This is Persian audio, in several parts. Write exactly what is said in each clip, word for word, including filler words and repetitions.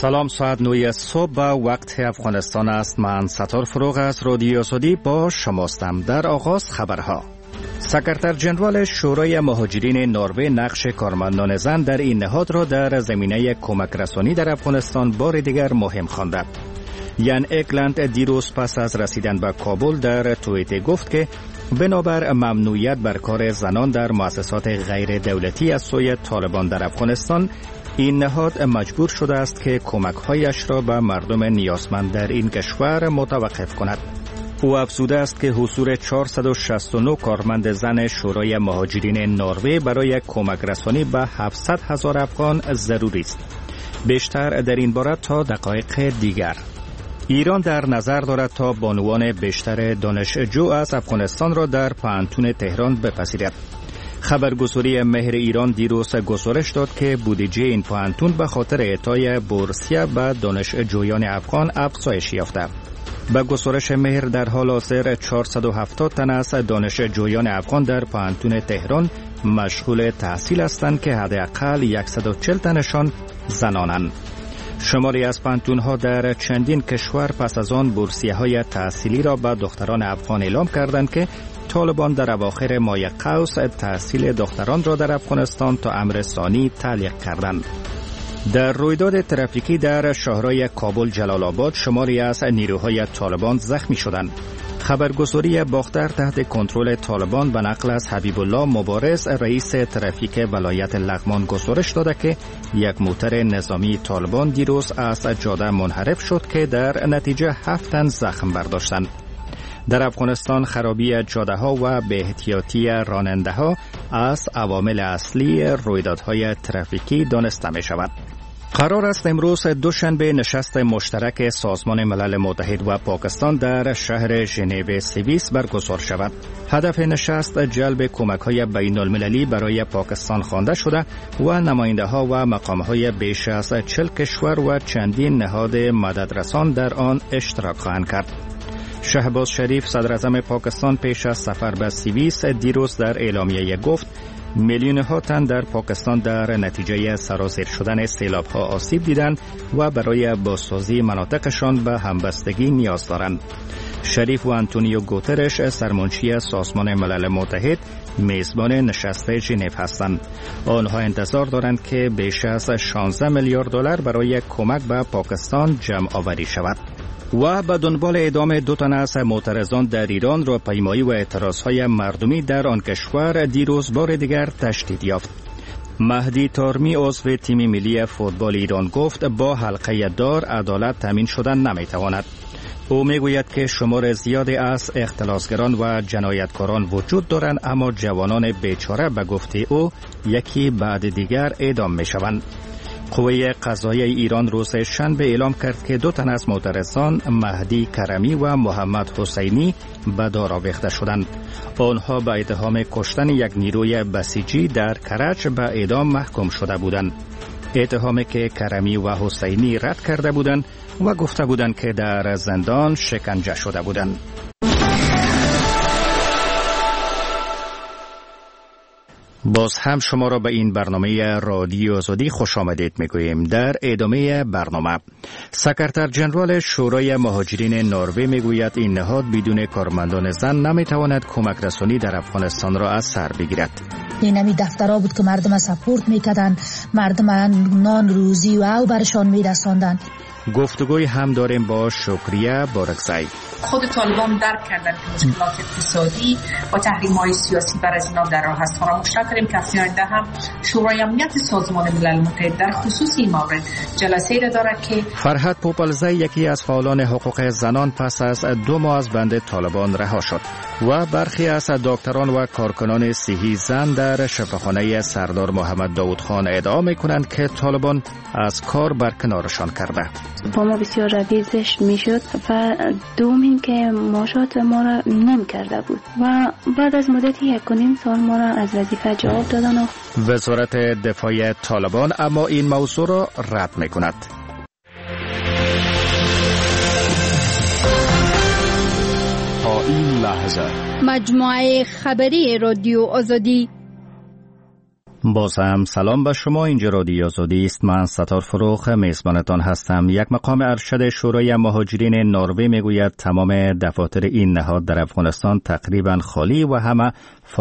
سلام، ساعت نه صبح و وقت افغانستان است. من ستار فروغ از رادیو آزادی با شماستم. در آغاز خبرها. سکرتر جنرال شورای مهاجرین نروژ نقش کارمندان زن در این نهاد را در زمینه کمک رسانی در افغانستان بار دیگر مهم خوانده. یان اگلند دیروز پس از رسیدن به کابل در توییت گفت که بنابر ممنوعیت بر کار زنان در مؤسسات غیر دولتی از سوی طالبان در افغانستان، این نهاد مجبور شده است که کمک‌هایش را به مردم نیازمند در این کشور متوقف کند. او افزوده است که حضور چهارصد و شصت و نه کارمند زن شورای مهاجرین نروژ برای کمک رسانی به هفتصد هزار افغان ضروری است. بیشتر در این باره تا دقایق دیگر. ایران در نظر دارد تا بانوان بیشتر دانشجو از افغانستان را در پانتون تهران بپذیرد. خبرگزاری مهر ایران دیروز گزارش داد که بودجه این پانتون به خاطر اعطای بورسیه به دانشجویان افغان افزایش یافته. به گزارش مهر در حال حاضر چهارصد و هفتاد تن از دانشجویان افغان در پانتون تهران مشغول تحصیل هستند که حداقل صد و چهل تنشان زنانند. شماری از پانتون‌ها در چندین کشور پس از آن بورسیه‌های تحصیلی را به دختران افغان اعلام کردند که طالبان در اواخر ماه قوس تحصیل دختران را در افغانستان تا امر ثانی تعلیق کردند. در رویداد ترافیکی در شهرهای کابل جلال آباد شماری از نیروهای طالبان زخمی شدند. خبرگزاری باختر تحت کنترل طالبان به نقل از حبیب الله مبارز رئیس ترافیک ولایت لغمان گزارش داده که یک موتر نظامی طالبان دیروز از جاده منحرف شد که در نتیجه هفت تن زخم برداشتند. در افغانستان خرابی جاده ها و بی احتیاطی راننده ها از عوامل اصلی رویدادهای ترافیکی دانسته می شود. قرار است امروز دوشنبه نشست مشترک سازمان ملل متحد و پاکستان در شهر ژنو سوئیس برگزار شود. هدف نشست جلب کمک‌های بین‌المللی برای پاکستان خوانده شده و نماینده‌ها و مقام‌های بیش از چهل کشور و چندین نهاد مددرسان در آن اشتراک خواهند کرد. شهباز شریف صدر اعظم پاکستان پیش از سفر به سوئیس دیروز در اعلامیه گفت میلیون‌ها تن در پاکستان در نتیجه سرازیر شدن سیلاب‌ها آسیب دیدند و برای بازسازی مناطقشان به همبستگی نیاز دارند. شریف و آنتونیو گوترش سرمنشی سازمان ملل متحد میزبان نشست ژنو هستند. آنها انتظار دارند که بیش از شانزده میلیارد دلار برای کمک به پاکستان جمع آوری شود. و به دنبال اعدام دو تن از معترضان در ایران راهپیمایی و اعتراضهای مردمی در آن کشور دیروز بار دیگر تشدید یافت. مهدی تارمی عضو تیم ملی فوتبال ایران گفت با حلقه دار عدالت تامین شدن نمیتواند. او میگوید که شمار زیادی از اختلاسگران و جنایتکاران وجود دارند، اما جوانان بیچاره به گفته او یکی بعد دیگر اعدام میشوند. قوه قضاییه ایران روز شنبه اعلام کرد که دو تن از معترضان مهدی کرمی و محمد حسینی به دار آویخته شدند. آنها به اتهام کشتن یک نیروی بسیجی در کرج به اعدام محکوم شده بودند. اتهامی که کرمی و حسینی رد کرده بودند و گفته بودند که در زندان شکنجه شده بودند. باز هم شما را به این برنامه رادیو آزادی خوش آمدید میگوییم. در ادامه برنامه سکرتر جنرال شورای مهاجرین نروژ میگوید این نهاد بدون کارمندان زن نمیتواند کمک رسانی در افغانستان را از سر بگیرد. این همی دفترها بود که مردم سپورت میکردن، مردم نان روزی و او برشان میرساندن. گفتگوی هم داریم با شکریه بارکزی. خود طالبان درک کردن که مشکلات اقتصادی و تحریم‌های سیاسی بر از اینا در راه است. فراموش نکنیم که هفته آینده هم شورای امنیت سازمان ملل متحد در خصوص این مورد جلسه را دارد که فرهاد پوپلزی یکی از فعالان حقوق زنان پس از دو ماه از بند طالبان رها شد و برخی از دکتران و کارکنان صحی زن در شفاخانه سردار محمد داود خان ادعا می‌کنند که طالبان از کار برکنارشان کرده. با ما بسیار روی زشت میشد و دوم این که معاشات ما را نمی کرده بود و بعد از مدتی یک و نیم سال ما را از وظیفه جواب دادن. و وزارت دفاع طالبان اما این موضوع را رد می کند. تا این لحظه مجموعه خبری رادیو آزادی. باز هم سلام به شما. اینجا رادیو آزادی است. من ستار فروغ میزبانتان هستم. یک مقام ارشد شورای مهاجرین نروژ میگوید تمام دفاتر این نهاد در افغانستان تقریبا خالی و همه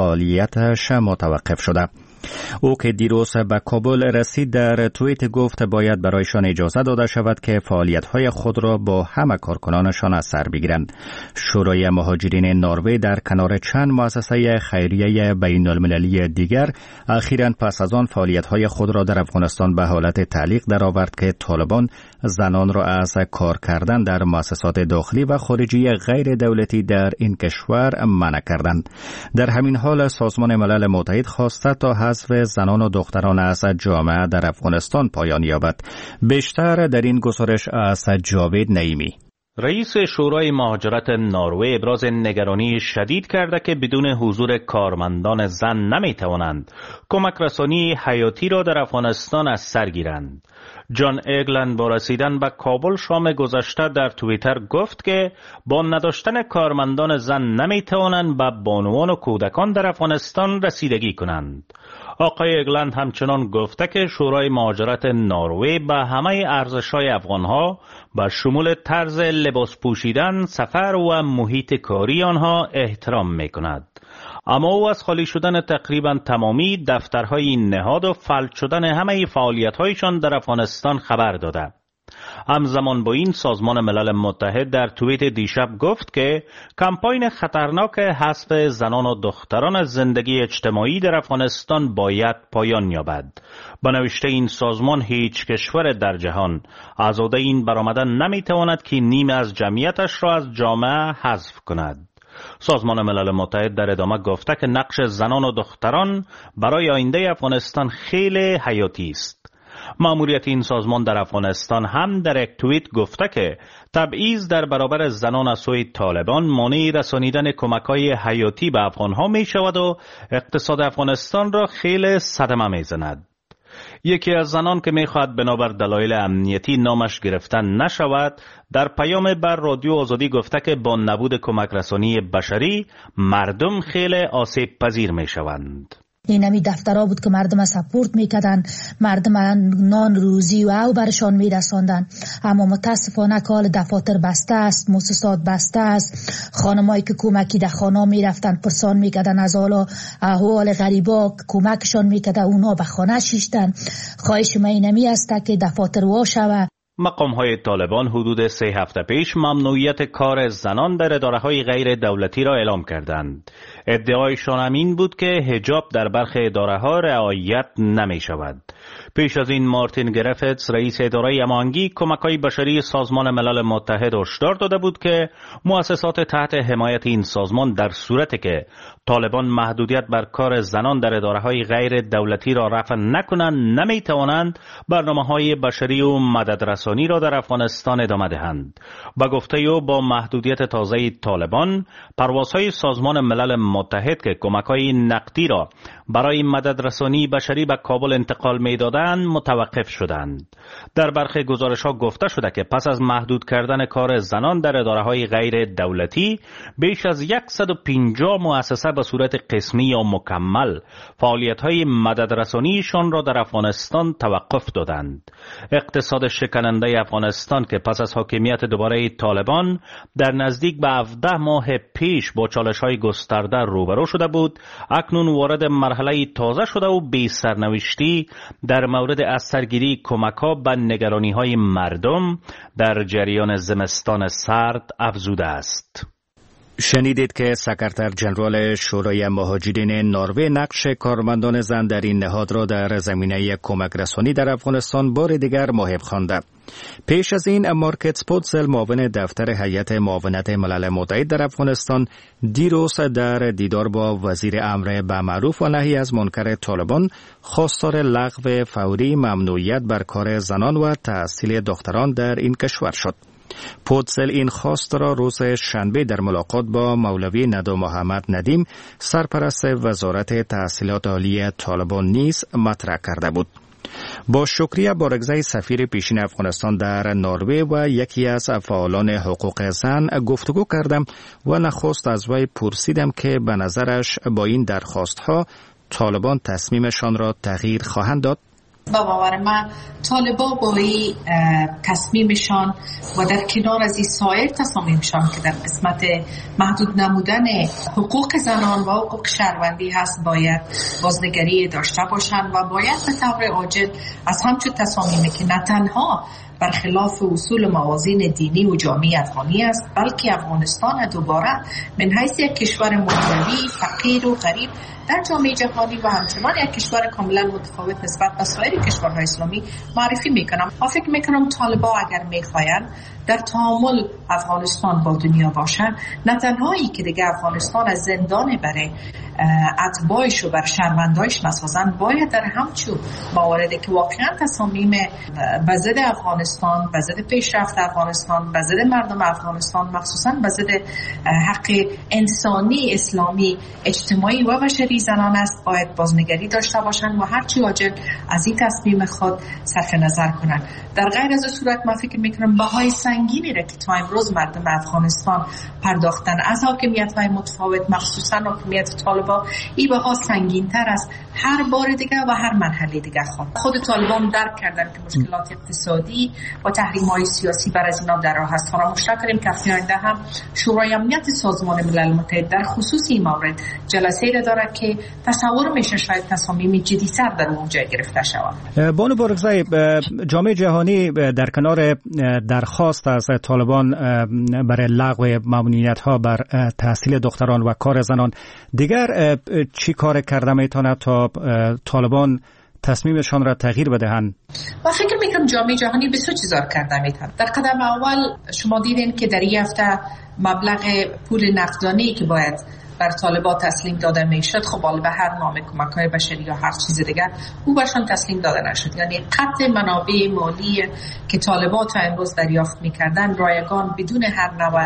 فعالیتش متوقف شده. او که دیروز به کابل رسید در توییت گفت باید برایشان اجازه داده شود که فعالیت‌های خود را با همه کارکنانشان از سر بگیرند. شورای مهاجرین نروژ در کنار چند مؤسسه خیریه بین المللی دیگر اخیراً پس از آن فعالیت‌های خود را در افغانستان به حالت تعلیق درآورد که طالبان زنان را از کار کردن در مؤسسات داخلی و خارجی غیر دولتی در این کشور منع کردند. در همین حال سازمان ملل متحد خواسته تا حذف زنان و دختران از جامعه در افغانستان پایان یابد. بیشتر در این گزارش از جاوید نعیمی. رئیس شورای مهاجرت نروژ ابراز نگرانی شدید کرده که بدون حضور کارمندان زن نمیتوانند کمک رسانی حیاتی را در افغانستان از سر گیرند. جان اگلند با رسیدن به کابل شام گذشته در توییتر گفت که با نداشتن کارمندان زن نمیتوانند به بانوان و کودکان در افغانستان رسیدگی کنند. آقای اگلند همچنان گفته که شورای مهاجرت نروژ به همه ارزش‌های افغان‌ها به شمول طرز لباس پوشیدن، سفر و محیط کاری آنها احترام می‌کند. اما او از خالی شدن تقریبا تمامی دفترهای این نهاد و فلج شدن همه فعالیت‌هایشان در افغانستان خبر داده. همزمان با این سازمان ملل متحد در توییت دیشب گفت که کمپاین خطرناک حذف زنان و دختران از زندگی اجتماعی در افغانستان باید پایان یابد. به نوشته این سازمان هیچ کشور در جهان آزاده این برآمدن نمیتواند که نیمه از جمعیتش را از جامعه حذف کند. سازمان ملل متحد در ادامه گفته که نقش زنان و دختران برای آینده افغانستان خیلی حیاتی است. مأموریت این سازمان در افغانستان هم در یک توییت گفته که تبعیض در برابر زنان از سوی طالبان مانع رسانیدن کمک‌های حیاتی به افغان‌ها می شود و اقتصاد افغانستان را خیلی صدمه می زند. یکی از زنان که میخواهد بنابر دلایل امنیتی نامش گرفتن نشود در پیام بر رادیو آزادی گفته که با نبود کمک رسانی بشری مردم خیلی آسیب پذیر می شوند. این همی دفترها بود که مردم سپورت میکردن، مردم نان روزی و او برشان میرساندن. اما متاسفانه که حال دفاتر بسته است، مؤسسات بسته است. خانمایی که کمکی در خانه میرفتن پرسان میکردن از حالا احوال غریبا، کمکشان میکردن، اونا به خانه شیشتن. خواهش من اینمی است که دفاتر وا شود. مقام‌های طالبان حدود سه هفته پیش ممنوعیت کار زنان در اداره‌های غیر دولتی را اعلام کردند. ادعایشان هم این بود که حجاب در برخی اداره‌ها رعایت نمی‌شود. پیش از این مارتین گرفتس رئیس اداره امانگی کمک‌های بشری سازمان ملل متحد هشدار داده بود که مؤسسات تحت حمایت این سازمان در صورتی که طالبان محدودیت بر کار زنان در اداره‌های غیر دولتی را رفع نکنند نمی‌توانند برنامه‌های بشری و مددرسانی را در افغانستان ادامه دهند. با گفته او با محدودیت تازه طالبان پروازهای سازمان ملل متحد که کمک‌های نقدی را برای مددرسانی بشری به کابل انتقال می‌دادند متوقف شدند. در برخی گزارش‌ها گفته شده که پس از محدود کردن کار زنان در اداره‌های غیر دولتی بیش از صد و پنجاه مؤسسه به صورت قسمی یا مکمل فعالیت‌های مددرسانیشان را در افغانستان توقف دادند. اقتصاد شکننده افغانستان که پس از حاکمیت دوباره طالبان در نزدیک به هفده ماه پیش با چالش‌های گسترده روبرو شده بود، اکنون وارد مرحله تازه شده و بی سرنوشتی در مورد از سرگیری کمک‌ها به نگرانی‌های مردم در جریان زمستان سرد افزوده است. شنیدید که سکرتر جنرال شورای مهاجرین نروژ نقش کارمندان زن در این نهاد را در زمینه کمک رسانی در افغانستان بار دیگر محب خوانده. پیش از این مارکت پوتزل معاون دفتر هیئت معاونت ملل متحد در افغانستان دیروز در دیدار با وزیر امر به معروف و نهی از منکر طالبان خواستار لغو فوری ممنوعیت بر کار زنان و تحصیل دختران در این کشور شد. پوتزل این خواست را روز شنبه در ملاقات با مولوی ندو محمد ندیم سرپرست وزارت تحصیلات عالی طالبان نیز مطرح کرده بود. با شکریه بارگزای سفیر پیشین افغانستان در نروژ و یکی از فعالان حقوق زن گفتگو کردم و نخست از وی پرسیدم که به نظرش با این درخواست ها طالبان تصمیمشان را تغییر خواهند داد؟ با باور من طالبان با این تصمیمشان و در کنار از این سایر تصامیمشان که در قسمت محدود نمودن حقوق زنان و حقوق شهروندی هست باید بازنگری داشته باشند و باید به طور عاجل از همچون تصامیمی که نه تنها برخلاف اصول موازین دینی و جامعه افغانی است بلکه افغانستان دوباره من حیث یک کشور متولی فقیر و غریب در جامعه جهانی و همچنان یک کشور کاملا متفاوت نسبت به سایر کشورهای اسلامی معرفی میکنم. من فکر میکنم طالبان اگر میخواین در تعامل افغانستان با دنیا باشن، نه تنها ای که دیگه افغانستان از زندان برای اتباعش و بر شهروندایش نسازن، باید در همچون مواردی که واقعا تصامیم به ضد افغانستان، به ضد پیشرفت افغانستان، به ضد مردم افغانستان، مخصوصا به ضد حق انسانی، اسلامی، اجتماعی و بشری زنان است، باید بازنگری داشته باشند و هرچی عاجل از این تصمیم خود صرف نظر کنند. در غیر از صورت من فکر میکنم بهای سنگینی را که تا امروز مردم افغانستان پرداختن از حاکمیت‌های متفاوت، مخصوصا حاکمیت طالبان، این بها سنگین‌تر است هر بار دیگه و هر مرحله دیگه. خود خود طالبان درک کردن که مشکلات اقتصادی و تحریم‌های سیاسی بر از اینا در راه است. فراموش نکنیم که هفته آینده هم شورای امنیت سازمان ملل متحد در خصوص این مورد جلسه‌ای را دارد که تصور میشه شاید تصامیم جدی‌تر در اونجا گرفته شود. بانو بارگزای، جامعه جهانی در کنار درخواست از طالبان برای لغو ممنوعیت‌ها بر تحصیل دختران و کار زنان، دیگر چی کار کرده میتونه تا طالبان تصمیمشان را تغییر بدهند؟ و فکر میکنم جامعه جهانی بسیار چیزا کرده میتونه. در قدم اول شما دیدین که در این هفته مبلغ پول نقدانه‌ای که باید بر طالبان تسلیم داده میشد، خب حالا به هر نام کمک‌های بشری یا هر چیز دیگر او برشان تسلیم داده نشد. یعنی قطع منابع مالی که طالبان تا امروز دریافت میکردن رایگان بدون هر نوع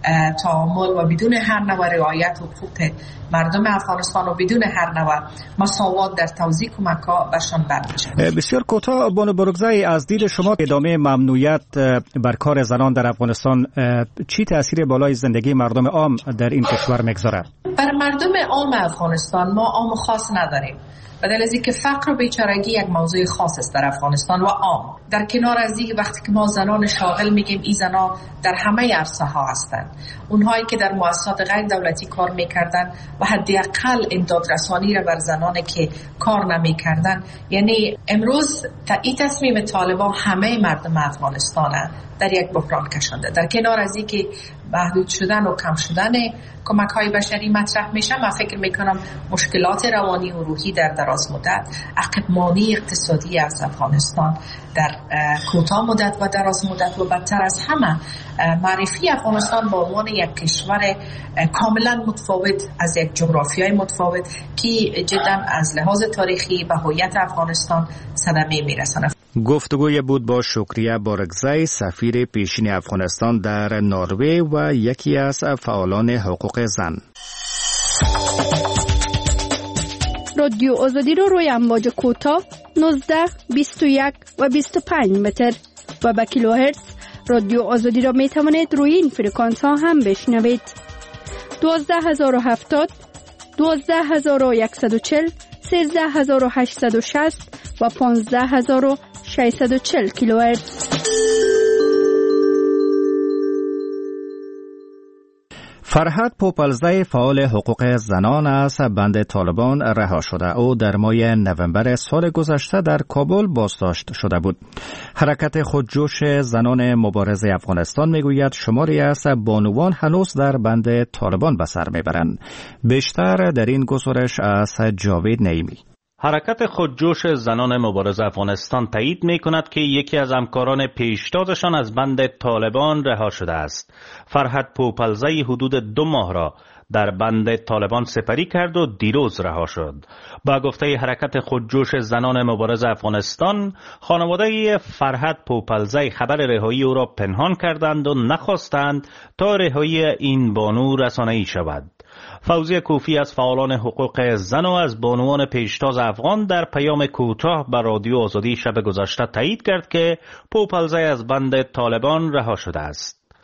تعامل و بدون هر نوع رعایت حقوق مردم افغانستان و بدون هر نوع مساوات در توزیع کمک‌ها برشان برمی‌شد. بسیار کوتاه بانو بارگزای، از دید شما ادامه ممنوعیت بر کار زنان در افغانستان چی تأثیر بالای زندگی مردم عام در این کشور میگذارد؟ بر مردم عام افغانستان ما عام خاص نداریم. بدل از اینکه فقر و بیچارگی یک موضوع خاص است در افغانستان و عام. در کنار از این وقتی که ما زنان شاغل میگیم، این زنان در همه عرصه ها هستند. اونهایی که در مؤسسات غیر دولتی کار میکردن و حداقل امداد رسانی را بر زنانی که کار نمیکردن. یعنی امروز این تصمیم طالبان همه مردم افغانستان در یک بحران کشانده. در کنار از این که محدود شدن و کم شدن کمک‌های بشری مطرح میشه، من فکر میکنم مشکلات روانی و روحی در دراز مدت، عقب‌مانی اقتصادی از افغانستان در کوتاه مدت و دراز مدت و بدتر از همه معرفی افغانستان به عنوان یک کشور کاملا متفاوت از یک جغرافیای متفاوت که جدا از لحاظ تاریخی به هویت افغانستان صدمه میرسونه. گفتگوی بود با شکریه بارگزای، سفیر پیشین افغانستان در نروژ و یکی از فعالان حقوق زن. رادیو آزادی رو روی امواج کوتاه نوزده، بیست و یک و بیست و پنج متر و با کیلوهرتز رادیو آزادی را می توانید روی این فرکانس ها هم بشنوید. دوازده هزار و هفتاد، دوازده هزار و صد و چهل، سیزده هزار و هشتصد و شصت و پانزده هزار و ششصد و چهل کیلوهرتز. فرهاد پوپلزی، فعال حقوق زنان از بند طالبان رها شده. او در ماه نوامبر سال گذشته در کابل بازداشت شده بود. حرکت خودجوش زنان مبارز افغانستان میگوید شماری از بانوان هنوز در بند طالبان به سر میبرند. بیشتر در این گزارش از جاوید نعیمی. حرکت خودجوش زنان مبارز افغانستان تایید می کند که یکی از همکاران پیشتازشان از بند طالبان رها شده است. فرهاد پوپلزی حدود دو ماه را در بند طالبان سپری کرد و دیروز رها شد. با گفته حرکت خودجوش زنان مبارز افغانستان، خانواده فرهاد پوپلزی خبر رهایی او را پنهان کردند و نخواستند تا رهایی این بانو رسانه‌ای شود. فوزیه کوفی از فعالان حقوق زن و از بانوان پیشتاز افغان در پیام کوتاه به رادیو آزادی شب گذشته تایید کرد که پوپلزی از بند طالبان رها شده است.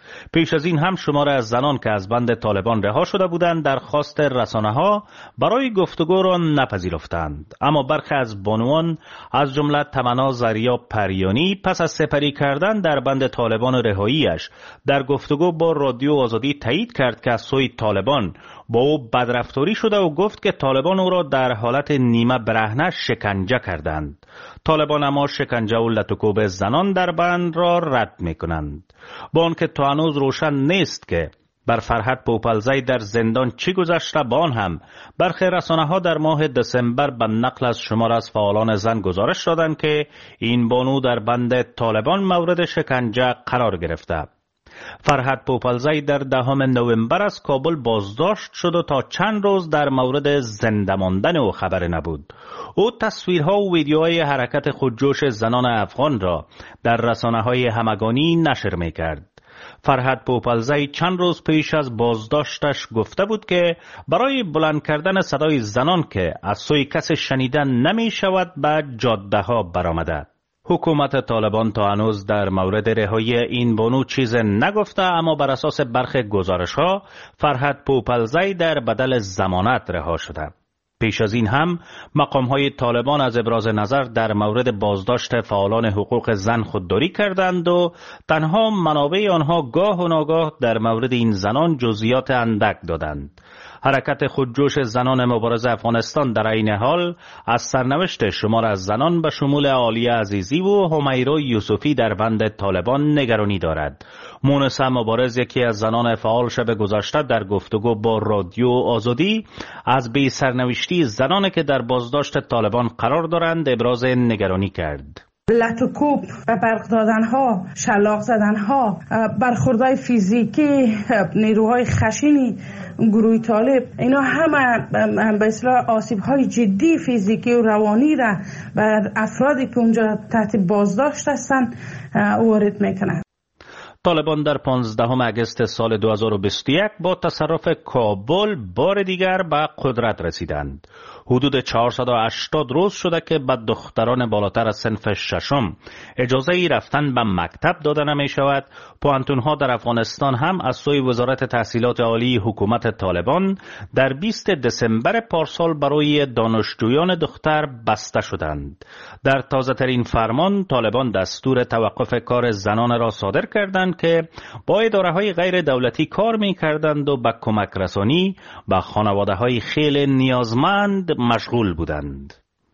پیش از این هم شمار از زنان که از بند طالبان رها شده بودند درخواست رسانه‌ها برای گفتگو را نپذیرفتند، اما برخی از بانوان از جمله تمنا زریا پریانی پس از سپری کردن در بند طالبان و رهاییش در گفتگو با رادیو آزادی تایید کرد که از سوی طالبان با او بدرفتاری شده و گفت که طالبان او را در حالت نیمه برهنه شکنجه کردند. طالبان اما شکنجه و لطوکوب زنان در بند را رد می کنند. با آنکه تا هنوز روشن نیست که بر فرهاد پوپلزی در زندان چی گذشته، با آن هم برخی رسانه‌ها در ماه دسامبر به نقل از شمار از فعالان زن گزارش دادند که این بانو در بند طالبان مورد شکنجه قرار گرفته. فرهاد پوپلزی در دهم نوامبر از کابل بازداشت شد و تا چند روز در مورد زنده ماندن او خبر نبود. او تصویرها و ویدیوهای حرکت خودجوش زنان افغان را در رسانه‌های همگانی نشر می‌کرد. فرهاد پوپلزی چند روز پیش از بازداشتش گفته بود که برای بلند کردن صدای زنان که از سوی کس شنیدن نمی شود به جاده ها برآمده. حکومت طالبان تا هنوز در مورد رهایی این بانو چیز نگفته، اما بر اساس برخی گزارش‌ها فرهاد پوپلزی در بدل ضمانت رها شده. پیش از این هم مقام‌های طالبان از ابراز نظر در مورد بازداشت فعالان حقوق زن خودداری کردند و تنها منابع آنها گاه و ناگاه در مورد این زنان جزئیات اندک دادند. حرکت خودجوش زنان مبارز افغانستان در این حال از سرنوشت شمار از زنان به شمول عالیه عزیزی و همیرا یوسفی در بند طالبان نگرانی دارد. مونسه مبارز، یکی از زنان فعال، شب گذشته در گفتگو با رادیو آزادی از بی سرنوشتی زنانی که در بازداشت طالبان قرار دارند ابراز نگرانی کرد. لطوکوب و برق دادن ها، شلاق زدن ها، برخوردهای فیزیکی نیروهای خشنی گروه طالب، اینا همه به اصطلاح آسیب های جدی فیزیکی و روانی را بر افرادی که اونجا تحت بازداشت هستند وارد میکنند. طالبان در پانزدهم اگست سال دو هزار و بیست و یک با تصرف کابل بار دیگر به قدرت رسیدند. حدود چهارصد و هشتاد روز شده که به دختران بالاتر از صنف ششم اجازه ای رفتن به مکتب داده نمی شود. پوهنتون‌ها در افغانستان هم از سوی وزارت تحصیلات عالی حکومت طالبان در بیست دسامبر پارسال برای دانشجویان دختر بسته شدند. در تازه ترین فرمان طالبان دستور توقف کار زنان را صادر کردند که با اداره‌های غیر دولتی کار می کردند و به کمک رسانی به خانواده‌های خیلی نیازمند مشغول بودند.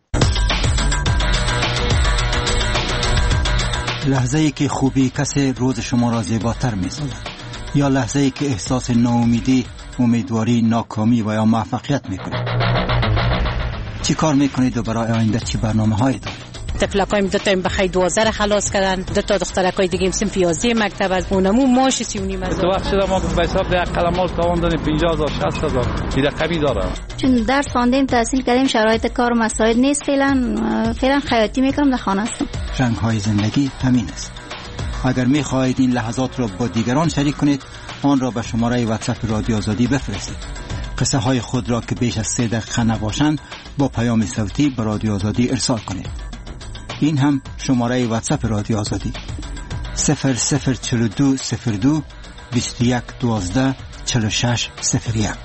لحظه ای که خوبی کسی روز شما را زیباتر می سازد، یا لحظه ای که احساس ناامیدی، امیدواری، ناکامی و یا موفقیت می کنید. چی کار می کنید و برای آینده چی برنامه هایی دارید؟ تفلکایم دو تایم بخی دوازده خلاص کردن، دو تا دخترکای دیگه صنف یازده مکتب از اونمو ماش سی و نیم هزار. تو وقت شده ما به حساب ده قلمال تاوان دادیم پنجاه هزار شصت هزار این رقمی داره. چون درس خواندیم تحصیل کردیم شرایط کار مساعد نیست، فعلا فعلا خیاطی میکنم در خانه هستم. رنگ های زندگی همین است. اگر می خواهید این لحظات را با دیگران شریک کنید، آن را به شماره واتساپ رادیو آزادی بفرستید. قصه های خود را که بیش از سه دقیقه نباشند با پیام صوتی به رادیو آزادی ارسال کنید. این هم شماره واتساپ رادیو آزادی صفر صفر چهل و دو صفر دو بیست و یک دوازده چهل و شش صفر یک.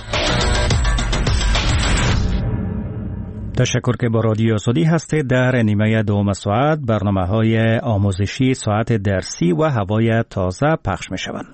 تشکر که با رادیو آزادی هستید. در نیمه دوم ساعت برنامه های آموزشی، ساعت درسی و هوای تازه پخش می شوند.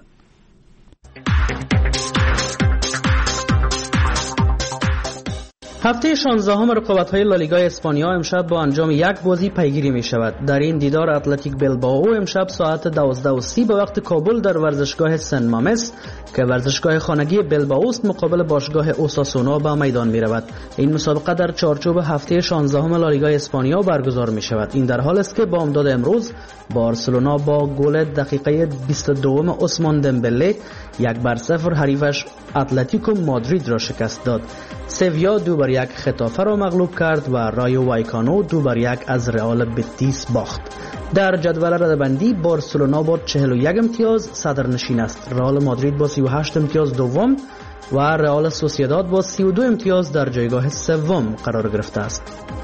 هفته شانزدهم رقابت‌های لالیگا اسپانیا امشب با انجام یک بازی پیگیری می شود. در این دیدار اتلتیک بلبائو امشب ساعت دوازده و سی به وقت کابل در ورزشگاه سن مامس که ورزشگاه خانگی بلبائو است مقابل باشگاه اوساسونا به میدان می رود. این مسابقه در چارچوب هفته شانزدهم لالیگا اسپانیا برگزار می شود. این در حال است که با امداد امروز بارسلونا با گل دقیقه بیست و دو عثمان دمبله یک بر صفر حریفش اتلتیکو مادرید را شکست داد. سویا دو بر یک خطافه را مغلوب کرد و رایو وایکانو دو بر یک از رئال بتیس باخت. در جدول رده‌بندی بارسلونا با چهل و یک امتیاز صدرنشین است. رئال مادرید با سی و هشت امتیاز دوم و رئال سوسییداد با سی و دو امتیاز در جایگاه سوم قرار گرفته است.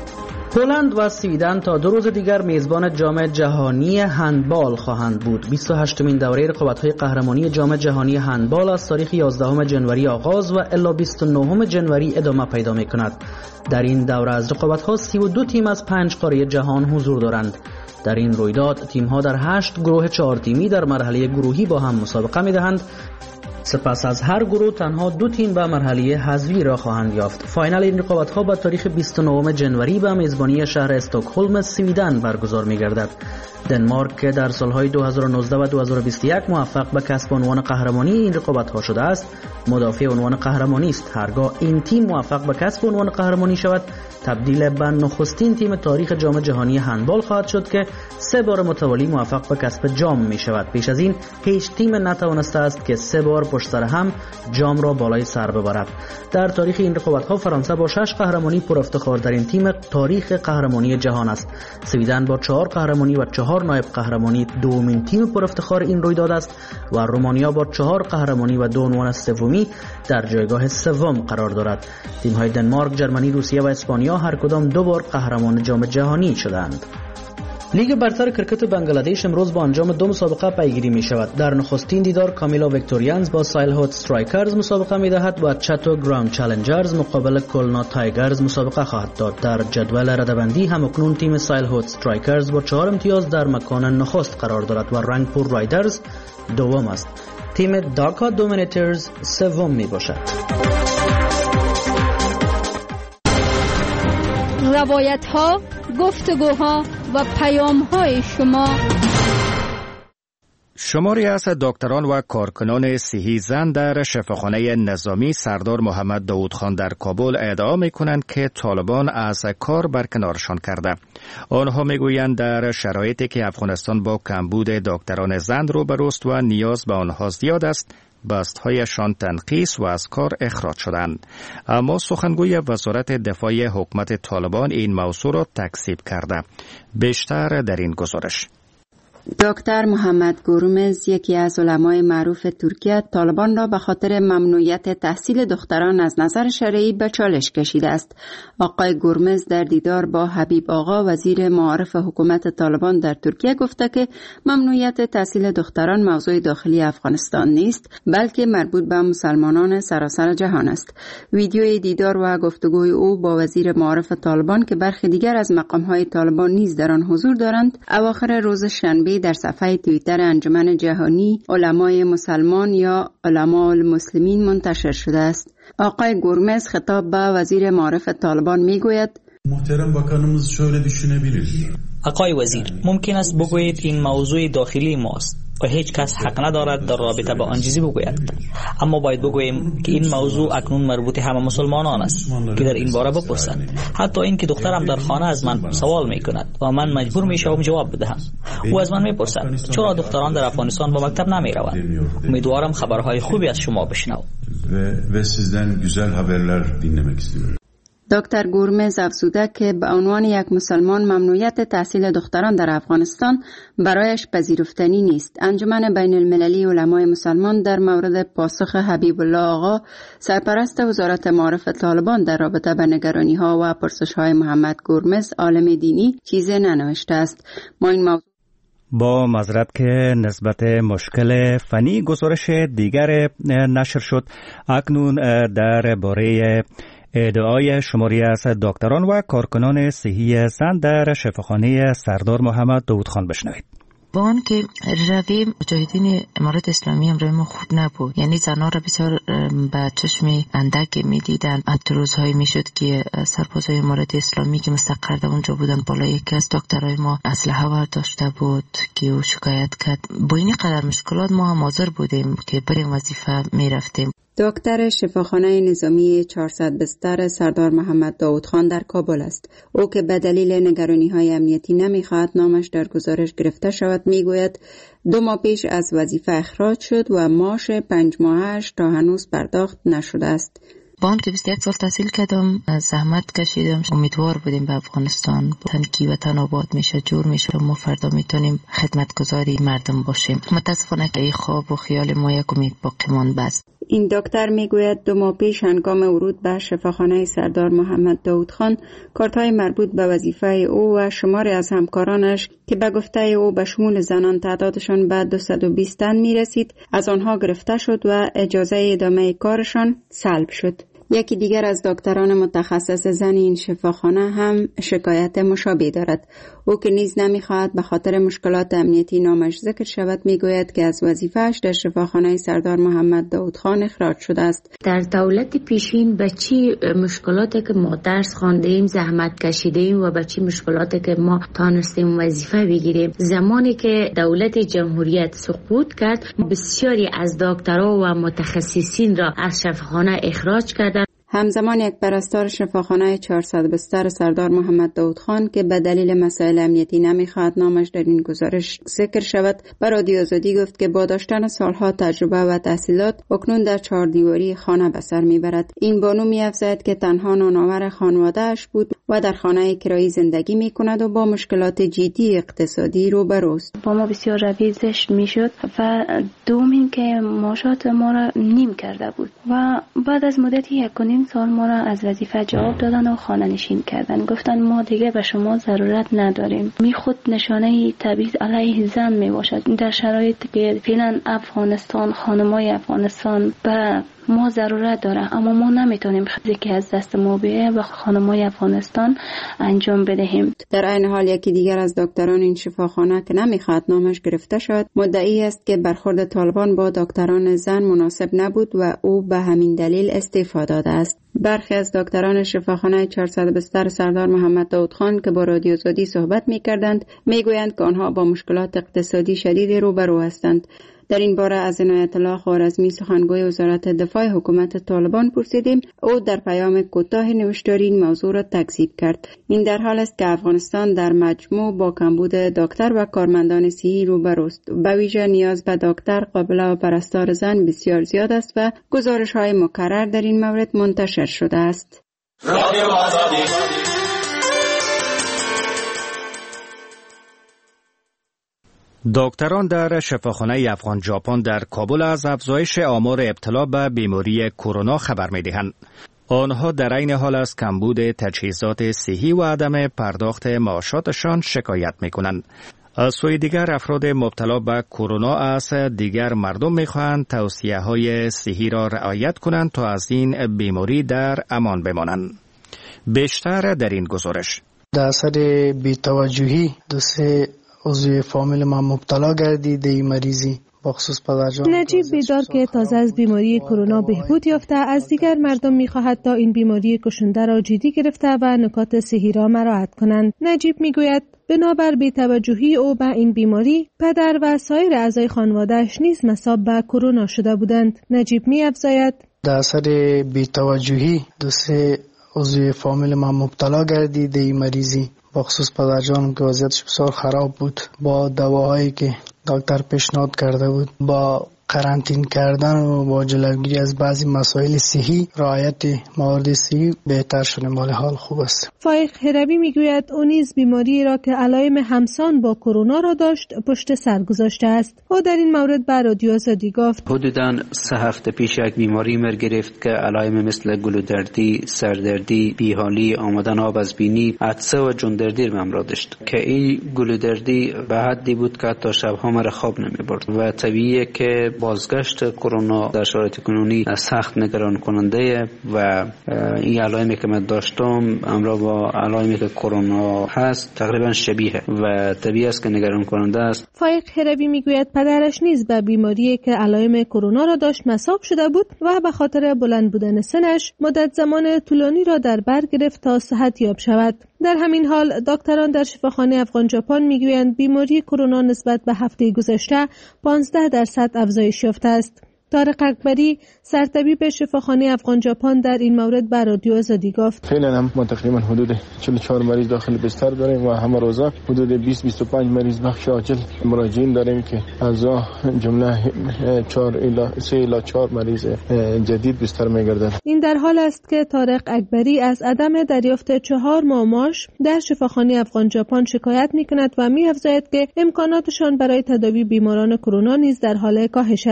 پولند و سویدن تا دو روز دیگر میزبان جام جهانی هندبال خواهند بود. بیست و هشتمین دوره رقابت‌های قهرمانی جام جهانی هندبال از تاریخ یازدهم ژانویه آغاز و الی بیست و نهم ژانویه ادامه پیدا می‌کند. در این دوره از رقابت‌ها سی و دو تیم از پنج قاره جهان حضور دارند. در این رویداد تیم‌ها در هشت گروه چهار تیمی در مرحله گروهی با هم مسابقه می‌دهند. سپس از هر گروه تنها دو تیم به مرحله حذفی را خواهند یافت. فاینال این رقابت‌ها با تاریخ بیست و نهم ژانویه به میزبانی شهر استکهلم سویدن برگزار می‌گردد. دنمارک که در سالهای دو هزار و نوزده و دو هزار و بیست و یک موفق به کسب عنوان قهرمانی این رقابت‌ها شده است، مدافع عنوان قهرمانی است. هرگاه این تیم موفق به کسب عنوان قهرمانی شود، تبدیل به نخستین تیم تاریخ جام جهانی هندبال خواهد شد که سه بار متوالی موفق به کسب جام می شود. پیش از این هیچ تیم نتوانسته است که سه بار پشت سر هم جام را بالای سر ببرد. در تاریخ این رقابت‌ها فرانسه با شش قهرمانی پر افتخار در این تیم تاریخ قهرمانی جهان است. سویدن با چهار قهرمانی و چهار نایب قهرمانی دومین تیم پر افتخار این رویداد است و رومانیا با چهار قهرمانی و دو عنوان سومی در جایگاه سوم قرار دارد. تیم‌های دنمارک، ژرمنی، روسیه و اسپانیا هر کدام دو بار قهرمان جام جهانی شدند. لیگ برتر کرکت بنگلادش امروز با انجام دو مسابقه پیگیری می شود. در نخستین دیدار کامیلا ویکتوریانز با سایل هات استرایکرز مسابقه می دهد و چاتو گراند چالنجرز مقابل کلنا تایگرز مسابقه خواهد داد. در جدول رده‌بندی هم اکنون تیم سایل هات استرایکرز با چهار امتیاز در مکان نخست قرار دارد و رنگپور رایدرز دوم است. تیم داکا دومینیترز سوم می باشد. روایت ها، گفتگوها و پیام های شما. شماری از دکتران و کارکنان صحی زن در شفاخانه نظامی سردار محمد داود خان در کابل ادعا می‌کنند که طالبان از کار برکنارشان کرده. آنها می‌گویند در شرایطی که افغانستان با کمبود دکتران زن روبروست و نیاز به آنها زیاد است، بستهایشان تنقیص و از کار اخراج شدند. اما سخنگوی وزارت دفاع حکومت طالبان این موضوع را تکذیب کرده. بیشتر در این گزارش. دکتر محمد گورمز، یکی از علمای معروف ترکیه، طالبان را به خاطر ممنوعیت تحصیل دختران از نظر شرعی به چالش کشیده است. آقای گورمز در دیدار با حبیب آقا، وزیر معارف حکومت طالبان در ترکیه، گفته که ممنوعیت تحصیل دختران موضوع داخلی افغانستان نیست، بلکه مربوط به مسلمانان سراسر جهان است. ویدیوی دیدار و گفتگوی او با وزیر معارف طالبان که برخی دیگر از مقام‌های طالبان نیز در آن حضور دارند، اواخر روز شنبه در صفحه توییتر انجمن جهانی علمای مسلمان یا علماء المسلمین منتشر شده است. آقای گورمز خطاب به وزیر معارف طالبان میگوید: محترم bakanımız şöyle düşünebilir. آقای وزیر، ممکن است بگویید این موضوع داخلی ماست و هیچ کس حق ندارد در رابطه با آن چیزی بگوید، اما باید بگوییم که این موضوع اکنون مربوط همه مسلمانان است که در این باره بپرسند. حتی این که دخترم در خانه از من سوال می کند و من مجبور می شوم جواب بدهم. او از من می پرسد چرا دختران در افغانستان به مکتب نمی روند. امیدوارم خبرهای خوبی از شما بشنوم و sizden güzel haberler dinlemek istiyorum. دکتر گورمز افزوده که به عنوان یک مسلمان ممنوعیت تحصیل دختران در افغانستان برایش پذیرفتنی نیست. انجمن بین المللی علمای مسلمان در مورد پاسخ حبیب الله آقا، سرپرست وزارت معارف طالبان، در رابطه با نگرانی ها و پرسش های محمد گورمز عالم دینی چیزی ننوشته است. ما این موضوع با معذرت که نسبت مشکل فنی گزارش دیگر نشر شد، اکنون در باره ادعای شماری از دکتران و کارکنان صحی زن در شفاخانه سردار محمد داود خان بشنوید. با آن که روی مجاهدین امارات اسلامی هم روی ما خوب نبود، یعنی زنها را بسیار به چشم اندک می دیدن. حتی روزهایی می شد که سربازای امارات اسلامی که مستقر در اونجا بودن بالا یکی از دکترای ما اسلحه برداشته بود که او شکایت کرد. با این قدر مشکلات ما هم حاضر بودیم که بریم وظیفه می رفتیم. دکتر شفاخانه نظامی چهارصد بستر سردار محمد داود خان در کابل است. او که به دلیل نگرانی های امنیتی نمیخواهد نامش در گزارش گرفته شود، میگوید دو ماه پیش از وظیفه اخراج شد و معاش پنج ماهش تا هنوز پرداخت نشده است. با آن که بیست و یک سال تحصیل کردم، زحمت کشیدم، امیدوار بودیم به افغانستان تن کی وطن آباد میشه، جور میشه، ما فردا میتونیم خدمتگزاری مردم باشیم. متاسفانه که این خواب و خیال ما یک امید باقی مانده است. این دکتر میگوید دو ماه پیش هنگام ورود به شفاخانه سردار محمد داود خان کارت‌های مربوط به وظیفه او و شماری از همکارانش که به گفته او به شمول زنان تعدادشان به دویست و بیست تن میرسید از آنها گرفته شد و اجازه ادامه کارشان سلب شد. یکی دیگر از دکتران متخصص زن این شفاخانه هم شکایت مشابه دارد. او که نیز نمیخواهد به خاطر مشکلات امنیتی نامش ذکر شود میگوید که از وظیفه‌اش در شفاخانه سردار محمد داود خان اخراج شده است. در دولت پیشین به چی مشکلاتی که ما درس خواندیم زحمت کشیدیم و به چی مشکلاتی که ما تانستیم وظیفه بگیریم، زمانی که دولت جمهوریت سقوط کرد بسیاری از دکترها و متخصصین را از شفاخانه اخراج کرد. همزمان یک پرستار شفاخانه چهارصد بستر سردار محمد داود خان که به دلیل مسائل امنیتی نمیخواهد نامش در این گزارش ذکر شود به رادیو آزادی گفت که با داشتن سالها تجربه و تحصیلات اکنون در چهار دیواری خانه به سر میبرد. این بانو می‌افزاید که تنها نانآور خانواده‌اش بود و در خانه کرایی زندگی میکند و با مشکلات جدی اقتصادی روبروست. با ما بسیار روی زشت میشد و دومین که معاشات ما را نیم کرده بود و بعد از مدتی یک نیم سال ما را از وظیفه جواب دادن و خانه نشین کردن. گفتن ما دیگه به شما ضرورت نداریم. می خود نشانه تبعیض علیه زن می باشد. در شرایطی که فعلا افغانستان خانمای افغانستان به ما ضرورت داره اما ما نمیتونیم خیلی که از دست ما بیه و خانمای افغانستان انجام بدهیم. در این حال یکی دیگر از دکتران این شفاخانه که نمیخواد نامش گرفته شد مدعی است که برخورد طالبان با دکتران زن مناسب نبود و او به همین دلیل استعفا داده است. برخی از دکتران شفاخانه چهارصد بستر سردار محمد داود خان که با رادیو آزادی صحبت می‌کردند میگویند که آنها با مشکلات اقتصادی شدید روبرو هستند. در این باره از عنایت الله خوارزمی سخنگوی وزارت دفاع حکومت طالبان پرسیدیم. او در پیام کوتاه نوشتاری این موضوع را تکذیب کرد. این در حال است که افغانستان در مجموع با کمبود دکتر و کارمندان صحی روبروست. به ویژه نیاز به دکتر، قابله و پرستار زن بسیار زیاد است و گزارش‌های مکرر در این مورد منتشر شده است. رادیو آزادی دکتران در شفاخانه افغان ژاپن در کابل از افزایش آمار ابتلا به بیماری کرونا خبر می‌دهند. آنها در این حال از کمبود تجهیزات صحی و عدم پرداخت معاشاتشان شکایت می‌کنند. از سوی دیگر افراد مبتلا به کرونا از دیگر مردم می‌خواهند توصیه‌های صحی را رعایت کنند تا از این بیماری در امان بمانند. بیشتر در این گزارش. در اثر بی‌توجهی دو سه عضو فامیل ما مبتلا گردیده این مریضی بخصوص پدرجان. نجیب بیدار که تازه از بیماری کرونا بهبود یافته از دیگر مردم می‌خواهد تا این بیماری کشنده را جدی گرفته و نکات صحی را مراعات کنند. نجیب میگوید بنابر بی‌توجهی او به این بیماری پدر و سایر اعضای خانواده‌اش نیز مصاب به کرونا شده بودند. نجیب می‌افزاید در اثر بی‌توجهی دو سه عضو فامیل ما مبتلا گردیده این مریضی بخصوص پدرجانم که وضعیتش بسیار خراب بود با دواهایی که دکتر پیشنهاد کرده بود با قرنطین کردن و با جلوگیری از بعضی مسائل صحی رعایت موارد صحی بهتر شده. مال حال خوب است. فایق هروی میگوید او نیز بیماری را که علائم همسان با کرونا را داشت پشت سر گذاشته است. او در این مورد بر رادیو آزادی گفت حدوداً سه هفته پیش یک بیماری مر گرفت که علائم مثل گلودردی، سردردی، بیحالی، آمدن آب از بینی، عطسه و جندردی را را داشت که این گلودردی به حدی بود که تا شب‌ها مرا خواب نمی‌برد و طبیعیه که بازگشت کرونا در شرایط کنونی سخت نگران کننده و این علائمی که من داشتم همراه با علائمی که کرونا هست تقریبا شبیه و طبیعی است که نگران کننده است. فایق هروی میگوید پدرش نیز به بیماری که علائم کرونا را داشت مصاب شده بود و به خاطر بلند بودن سنش مدت زمان طولانی را در بر گرفت تا صحت یاب شود. در همین حال دکتران در شفاخانه افغان ژاپن میگویند بیماری کرونا نسبت به هفته گذشته پانزده درصد افزایش یافته است. طارق اکبری سرطبیب شفاخانه افغان ژاپن در این مورد بر رادیو آزادی گفت فعلا هم ما تقریبا حدود چهل و چهار مریض داخل بستر داریم و همه روزا حدود بیست بیست و پنج مریض بخش عاجل مراجعین داریم که از جمله چهار الی سه الی چهار مریض جدید بستر میگردند. این در حال است که طارق اکبری از عدم دریافت چهار ماه معاش در شفاخانه افغان ژاپن شکایت میکند و می‌افزاید که امکاناتشان برای تداوی بیماران کرونا نیز در حال کاهش است.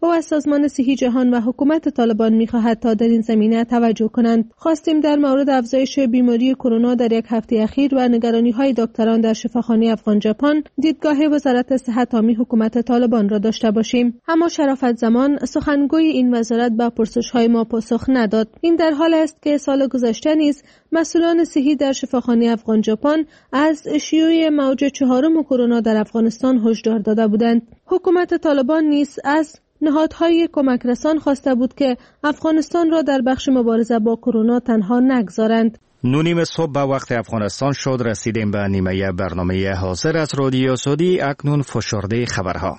او از سازمان صحی جهان و حکومت طالبان می‌خواهد تا در این زمینه توجه کنند. خواستیم در مورد افزایش بیماری کرونا در یک هفته اخیر و نگرانی‌های دکتران در شفاخانه افغان ژاپن دیدگاه وزارت صحت عامی حکومت طالبان را داشته باشیم. اما شرافت زمان سخنگوی این وزارت به پرسش‌های ما پاسخ نداد. این در حال است که سال گذشته نیز مسئولان صحی در شفاخانه افغان ژاپن از شیوع موج چهارم کرونا در افغانستان هشدار داده بودند. حکومت طالبان نیز از نهادهای کمک رسان خواسته بود که افغانستان را در بخش مبارزه با کرونا تنها نگذارند. نونیم صبح به وقت افغانستان شد. رسیدیم به نیمه برنامه حاضر از رادیو سعودی. اکنون فشرده خبرها.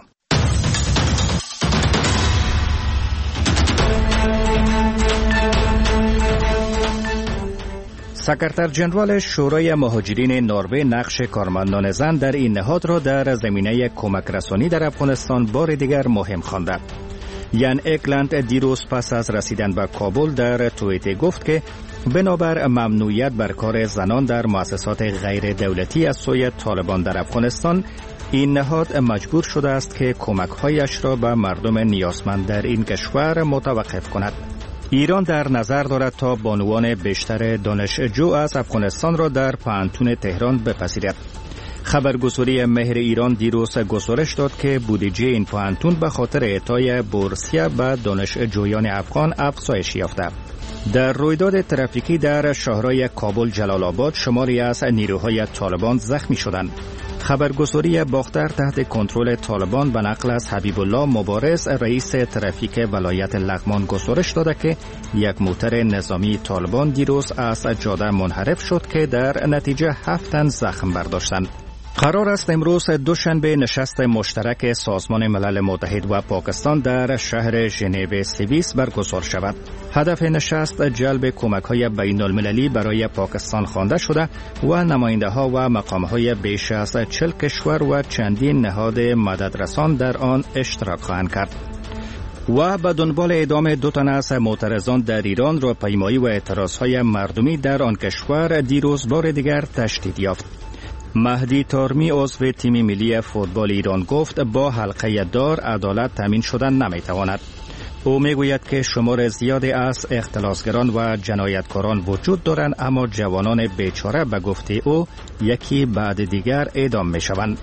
سکرتر جنرال شورای مهاجرین نروژ نقش کارمندان زن در این نهاد را در زمینه کمک رسانی در افغانستان بار دیگر مهم خواند. یان اکلند دیروز پس از رسیدن به کابل در توییت گفت که بنابر ممنوعیت بر کار زنان در مؤسسات غیر دولتی از سوی طالبان در افغانستان، این نهاد مجبور شده است که کمک‌هایش را به مردم نیازمند در این کشور متوقف کند. ایران در نظر دارد تا بانوان بیشتر دانشجو از افغانستان را در پانتون تهران بپذیرد. خبرگزاری مهر ایران دیروز گزارش داد که بودجه این پانتون به خاطر اعطای بورسیه به دانشجویان افغان افزایش یافته. در رویداد ترافیکی در شهرهای کابل جلال آباد شماری از نیروهای طالبان زخمی شدند. خبرگزاری باختر تحت کنترل طالبان به نقل از حبیب الله مبارز رئیس ترافیک ولایت لغمان گزارش داده که یک موتر نظامی طالبان دیروز از جاده منحرف شد که در نتیجه هفت تن زخم برداشتند. قرار است امروز دوشنبه نشست مشترک سازمان ملل متحد و پاکستان در شهر ژنو سوئیس برگزار شود. هدف نشست جلب کمک‌های بین‌المللی برای پاکستان خوانده شده و نماینده‌ها و مقام‌های بیش از چهل کشور و چندین نهاد مددرسان در آن اشتراک خواهند کرد. و به دنبال اعدام دو تن از معترضان در ایران، راهپیمایی و اعتراض‌های مردمی در آن کشور دیروز بار دیگر تشدید یافت. مهدی تارمی عضو تیم ملی فوتبال ایران گفت با حلقه دار عدالت تامین شدن نمیتواند. او میگوید که شمار زیادی از اختلاسگران و جنایتکاران وجود دارند، اما جوانان بیچاره به گفته او یکی بعد دیگر اعدام میشوند.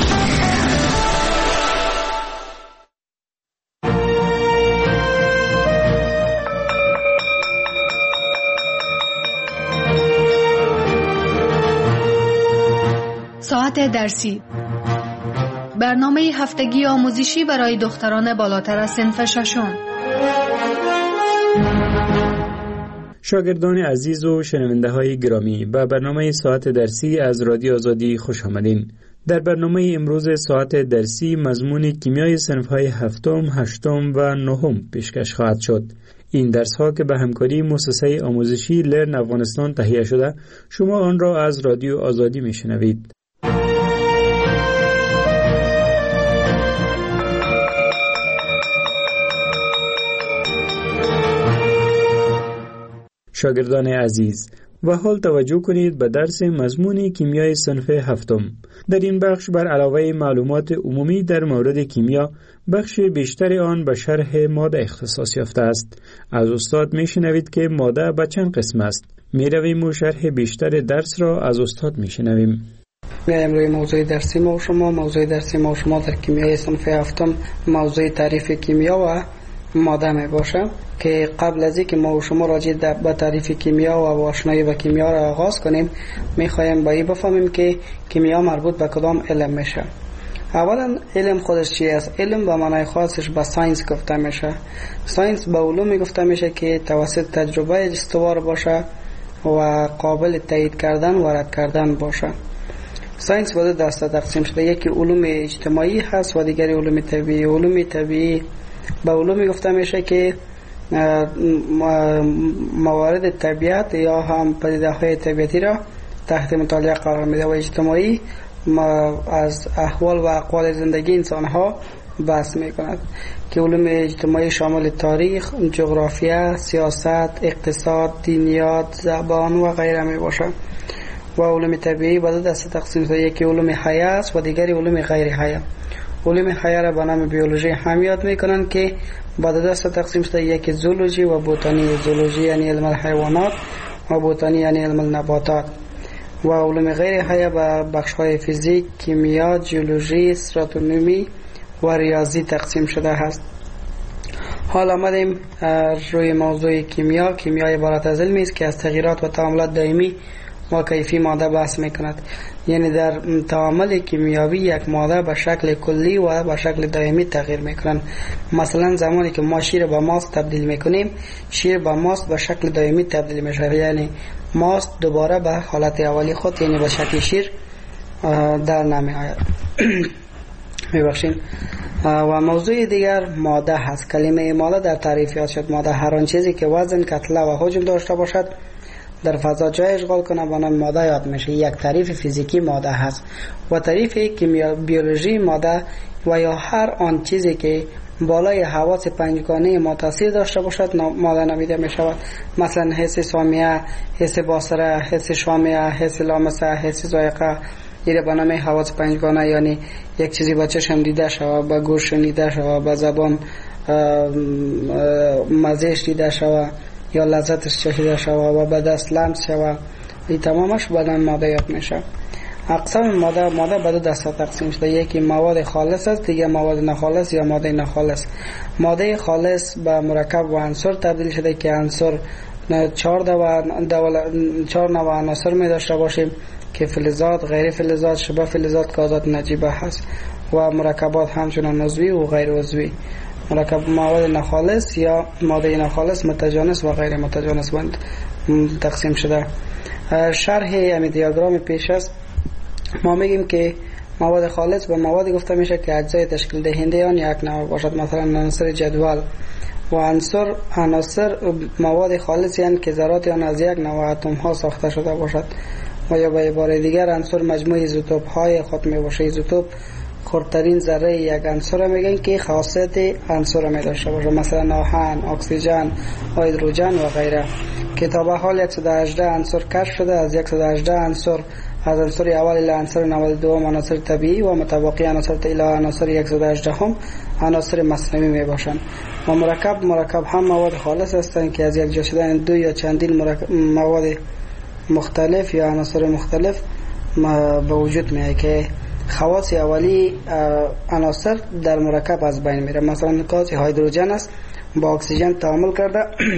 ساعت درسی، برنامه هفتگی آموزشی برای دختران بالاتر از صنف ششم. شاگردان عزیز و شنونده های گرامی، به برنامه ساعت درسی از رادیو آزادی خوش آمدین. در برنامه امروز ساعت درسی مضمون کیمیای صنف های هفتم، هشتم و نهم پیشکش خواهد شد. این درس ها که به همکاری مؤسسه آموزشی لرن افغانستان تهیه شده، شما آن را از رادیو آزادی میشنوید. شاگردان عزیز، و حال توجه کنید به درس مضمون کیمیای صنف هفتم. در این بخش بر علاوه معلومات عمومی در مورد کیمیا، بخش بیشتر آن به شرح ماده اختصاص یافته است. از استاد میشنوید که ماده به چند قسم است. میرویم و شرح بیشتر درس را از استاد میشنویم. میایم روی موضوع درسی ما و شما. موضوع درسی ما و شما در کیمیای صنف هفتم موضوع تعریف کیمیا و ماده می باشه که قبل از اینکه ما و شما راجع به تعریف کیمیا و آشنایی با کیمیا را آغاز کنیم، میخوایم با این بفهمیم که کیمیا مربوط به کدام علم میشه. اولا علم خودش چی است؟ علم به معنای خاصش به ساینس گفته میشه. ساینس به علومی گفته میشه که توسط تجربه استوار باشه و قابل تایید کردن و رد کردن باشه. ساینس به دو دسته تقسیم شده، یکی علوم اجتماعی هست و دیگری علوم طبیعی. علوم طبیعی به علومی گفته میشه که موارد طبیعت یا هم پدیده های طبیعتی را تحت مطالعه قرار میده، و اجتماعی از احوال و اقوال زندگی انسان ها بحث میکند که علوم اجتماعی شامل تاریخ، جغرافیا، سیاست، اقتصاد، دینیات، زبان و غیره می باشه. و علوم طبیعی به دو دسته تقسیم شده، یکی علوم حیه است و دیگری علوم غیر حیه. علوم حیه را به نام بیولوژی هم یاد میکنند که با دو دسته تقسیم شده، یکی زولوژی و بوتانی. زولوژی یعنی علم الحیوانات و بوتانی یعنی علم النباتات. و علوم غیر حیه به بخش های فیزیک، کیمیا، جیولوژی، استراتونومی و ریاضی تقسیم شده است. حال آمدیم روی موضوع کیمیا. کیمیا عبارت از علمی است که از تغییرات و تعاملات دائمی و کیفی ماده بحث میکند. یعنی در تعامل کیمیاوی یک ماده به شکل کلی و به شکل دائمی تغییر میکنند. مثلا زمانی که ما شیر به ماست تبدیل میکنیم، شیر به ماست به شکل دائمی تبدیل میشه، یعنی ماست دوباره به حالت اولی خود یعنی به شکل شیر در نمی آید. میبخشین. و موضوع دیگر ماده هست. کلمه ماده در تعریف یاد شد. ماده هر آن چیزی که وزن، کتله و حجم داشته باشد در فضا جای اشغال کنه به نام ماده یاد میشه. یک تعریف فیزیکی ماده هست. و تعریف کیمیا بیولوژی ماده و یا هر آن چیزی که بالای حواس پنجگانه ما تاثیر داشته باشد ماده نامیده می شود. مثلا حس سامیه، حس بصره، حس شامه، حس لامسه، حس ذائقه، این به نام حواس پنجگانه، یعنی یک چیزی با چشم دیده شود، با گوش شنیده شود، با زبان مزهش دیده شود یا لذتش چشیده شود و به دست لمس شود. این تمامش به نام ماده یاد میشه. اقسام ماده ماده به دو دسته تقسیم شده. یکی مواد خالص است، دیگه مواد ناخالص یا ماده ناخالص. ماده خالص به مرکب و عنصر تبدیل شده که عنصر چهار چهار نوع عناصر می داشته باشیم که فلزات، غیر فلزات، شبه فلزات، گازات نجیبه هست و مرکبات همچنان عضوی و غیر عضوی. مرکب مواد ناخالص یا ماده ناخالص متجانس و غیر متجانس بند تقسیم شده. شرح یعنی دیاگرام پیش است. ما میگیم که مواد خالص به موادی گفته میشه که اجزای تشکیل دهنده آن یک نوع باشد، مثلا عناصر جدول. و عناصر عناصر مواد خالص یعنی که ذرات آن از یک نوع اتم ها ساخته شده باشد. و یا به عبارت دیگر عناصر مجموعه ایزوتوپ های خود می باشه. ایزوتوپ خردترین ذره یک عنصر میگن که خاصیت عنصر می داشته باشه، مثلا آهن، اکسیژن، هیدروژن و غیره. که تا به حال صد و هجده عنصر کشف شده. از صد و هجده عنصر از عنصر اول الی عنصر نود و دو عناصر طبیعی و متبقی عناصر الی عناصر صد و هجده هم عناصر مصنوعی می باشند. و مرکب مرکب هم مواد خالص هستند که از یک جا شدن دو یا چندین مواد مختلف یا عناصر مختلف به وجود میاد که خواص اولی عناصر در مرکب از بین میره. مثلا گاز هیدروژن است، با اکسیژن تعامل کرده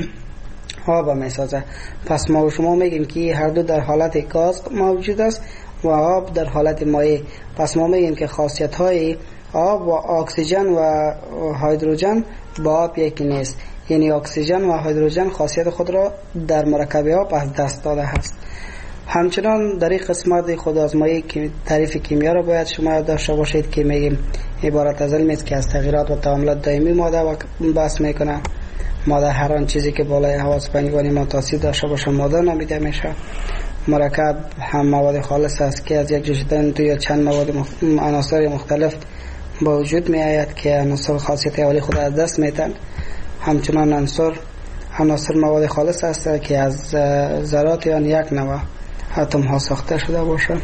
آب میسازه. پس ما و شما میگیم که هر دو در حالت گاز موجود است و آب در حالت مایع. پس ما میگیم که خاصیت های آب و اکسیژن و هیدروژن با آب یکی نیست، یعنی اکسیژن و هیدروژن خاصیت خود را در مرکب آب از دست داده است. همچنان در این قسمت خودآزمایی که تعریف کیمیا را باید شما داشته باشید که میگیم عبارت از علمی است که از تغییرات و تعاملات دائمی ماده و بحث میکنه. ماده هر آن چیزی که بالای حواس پنجگانه ما تاثیر داشته باشه ماده نامیده میشه. مرکب هم مواد خالص است که از یک جا شدن دو یا چند مواد مخ... عناصر مختلف با وجود می آید که عناصر خاصیت اولی خود از دست میتن. همچنان عناصر عناصر مواد خالص است که از ذرات آن یک نوع اتم ها ساخته شده باشند.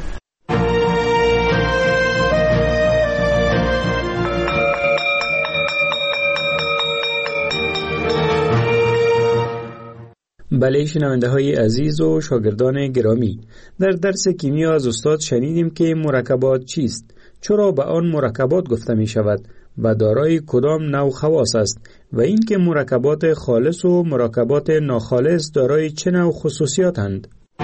بله شنونده های عزیز و شاگردان گرامی، در درس کیمیا از استاد شنیدیم که مرکبات چیست، چرا به آن مرکبات گفته می شود و دارای کدام نوع خواص است و اینکه مرکبات خالص و مرکبات ناخالص دارای چه نوع خصوصیاتند.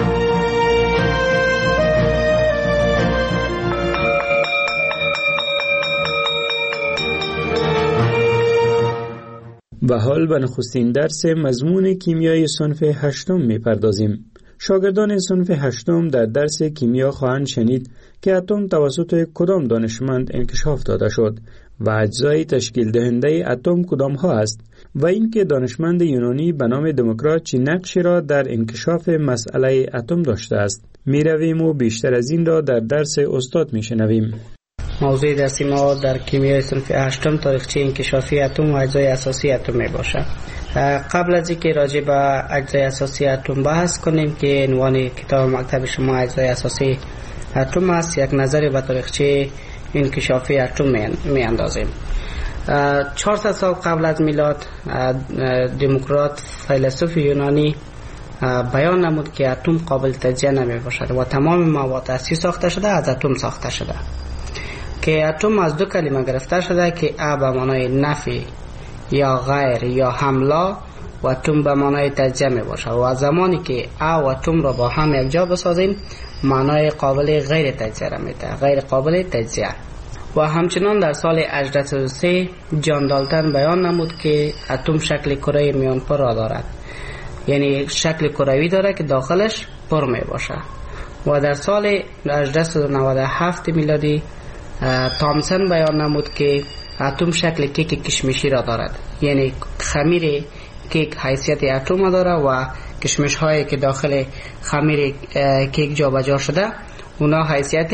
و حال به نخستین درس مضمون کیمیای صنف هشتم می پردازیم. شاگردان صنف هشتم در درس کیمیا خواهند شنید که اتم توسط کدام دانشمند انکشاف داده شد و اجزای تشکیل دهنده اتم کدام ها است و اینکه دانشمند یونانی به نام دموکریت چه نقشی را در انکشاف مسئله اتم داشته است. می رویم و بیشتر از این را در درس استاد می شنویم. موضوع درسی ما در کیمیای صنف هشتم تاریخچه انکشافی اتم و اجزای اساسی اتم می باشد. قبل از اینکه راجع به اجزای اساسی اتم بحث کنیم که عنوان کتاب مکتب شما اجزای اساسی اتم است، یک نظری به تاریخچه انکشافی اتم می اندازیم. چهارصد سال قبل از میلاد دموکرات فیلسوف یونانی بیان نمود که اتم قابل تجزیه نمی باشد و تمام مواد اصلی ساخته شده از اتم ساخته شده، که اتم از دو کلمه گرفته شده که ا به معنای نفی یا غیر یا حمله و اتم به معنای تجزیه می باشد و زمانی که ا و اتم را با هم یک جا بسازیم معنای قابل غیر تجزیه را میده، غیر قابل تجزیه. و همچنان در سال هجده صد و سه جان دالتن بیان نمود که اتم شکل کره میانپر را دارد، یعنی شکل کروی داره که داخلش پر می باشه. و در سال هجده صد و نود و هفت میلادی تامسون بیان نمود که اتم شکل کیک کشمشی را دارد، یعنی خمیر کیک حیثیت اتم داره و کشمش هایی که داخل خمیر کیک جا بجا شده اونا حیثیت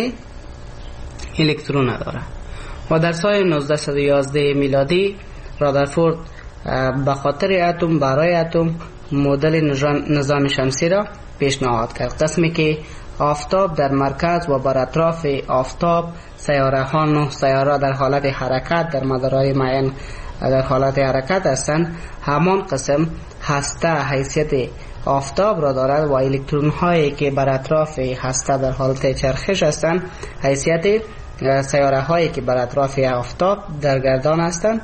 الکترون داره. و در سال نوزده صد و یازده میلادی رادرفورد به خاطر اتم برای اتم مدل نظام شمسی را پیشنهاد کرد، قسمی که آفتاب در مرکز و بر اطراف آفتاب سیاره ها نه سیاره در حالت حرکت در مدارهای معین در حالت حرکت هستند. همان قسم هسته حیثیت آفتاب را دارد و الکترون هایی که بر اطراف هسته در حالت چرخش هستند حیثیت سیاره هایی که بر اطراف آفتاب در گردان هستند.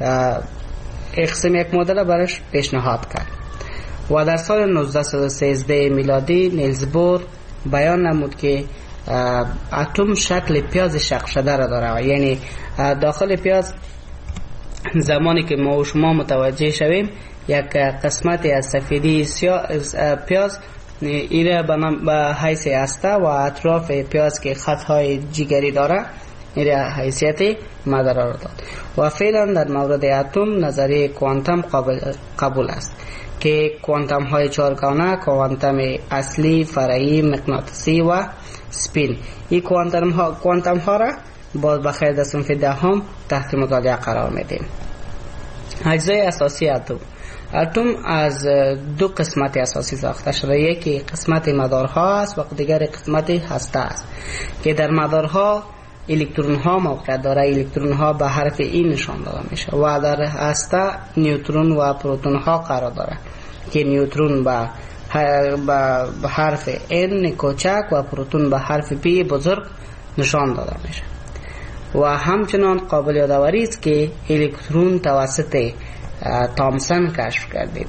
قسم یک مدل برش پیشنهاد کرد. و در سال نوزده صد و سیزده میلادی نیلز بور بیان نمود که اتم شکل پیاز شق شده را داره، یعنی داخل پیاز زمانی که ما و شما متوجه شویم یک قسمت از سفیدی پیاز ایره به حیث هسته و اطراف پیاز که خطهای جگری داره ایره حیثیت مدار را داد. و فعلا در مورد اتم نظریه کوانتم قابل قبول است که کوانتم های چهارگانه، کوانتم اصلی، فرعی، مغناطیسی و سپین، این کوانتم ها کوانتم ها را باز بخیر در صنف دهم تحت مطالعه قرار میدیم. اجزای اساسی اتم. اتم از دو قسمت اساسی ساخته شده، یکی قسمت مدارها است و دیگر قسمت هسته است که در مدارها الکترون ها موقعیت داره. الکترون ها به حرف ای نشان داده میشه و در هسته نیوترون و پروتون ها قرار داره که نیوترون به به حرف ان کوچک و پروتون به حرف پی بزرگ نشان داده میشه. و همچنان قابل یادآوری است که الکترون توسط تامسون کشف گردید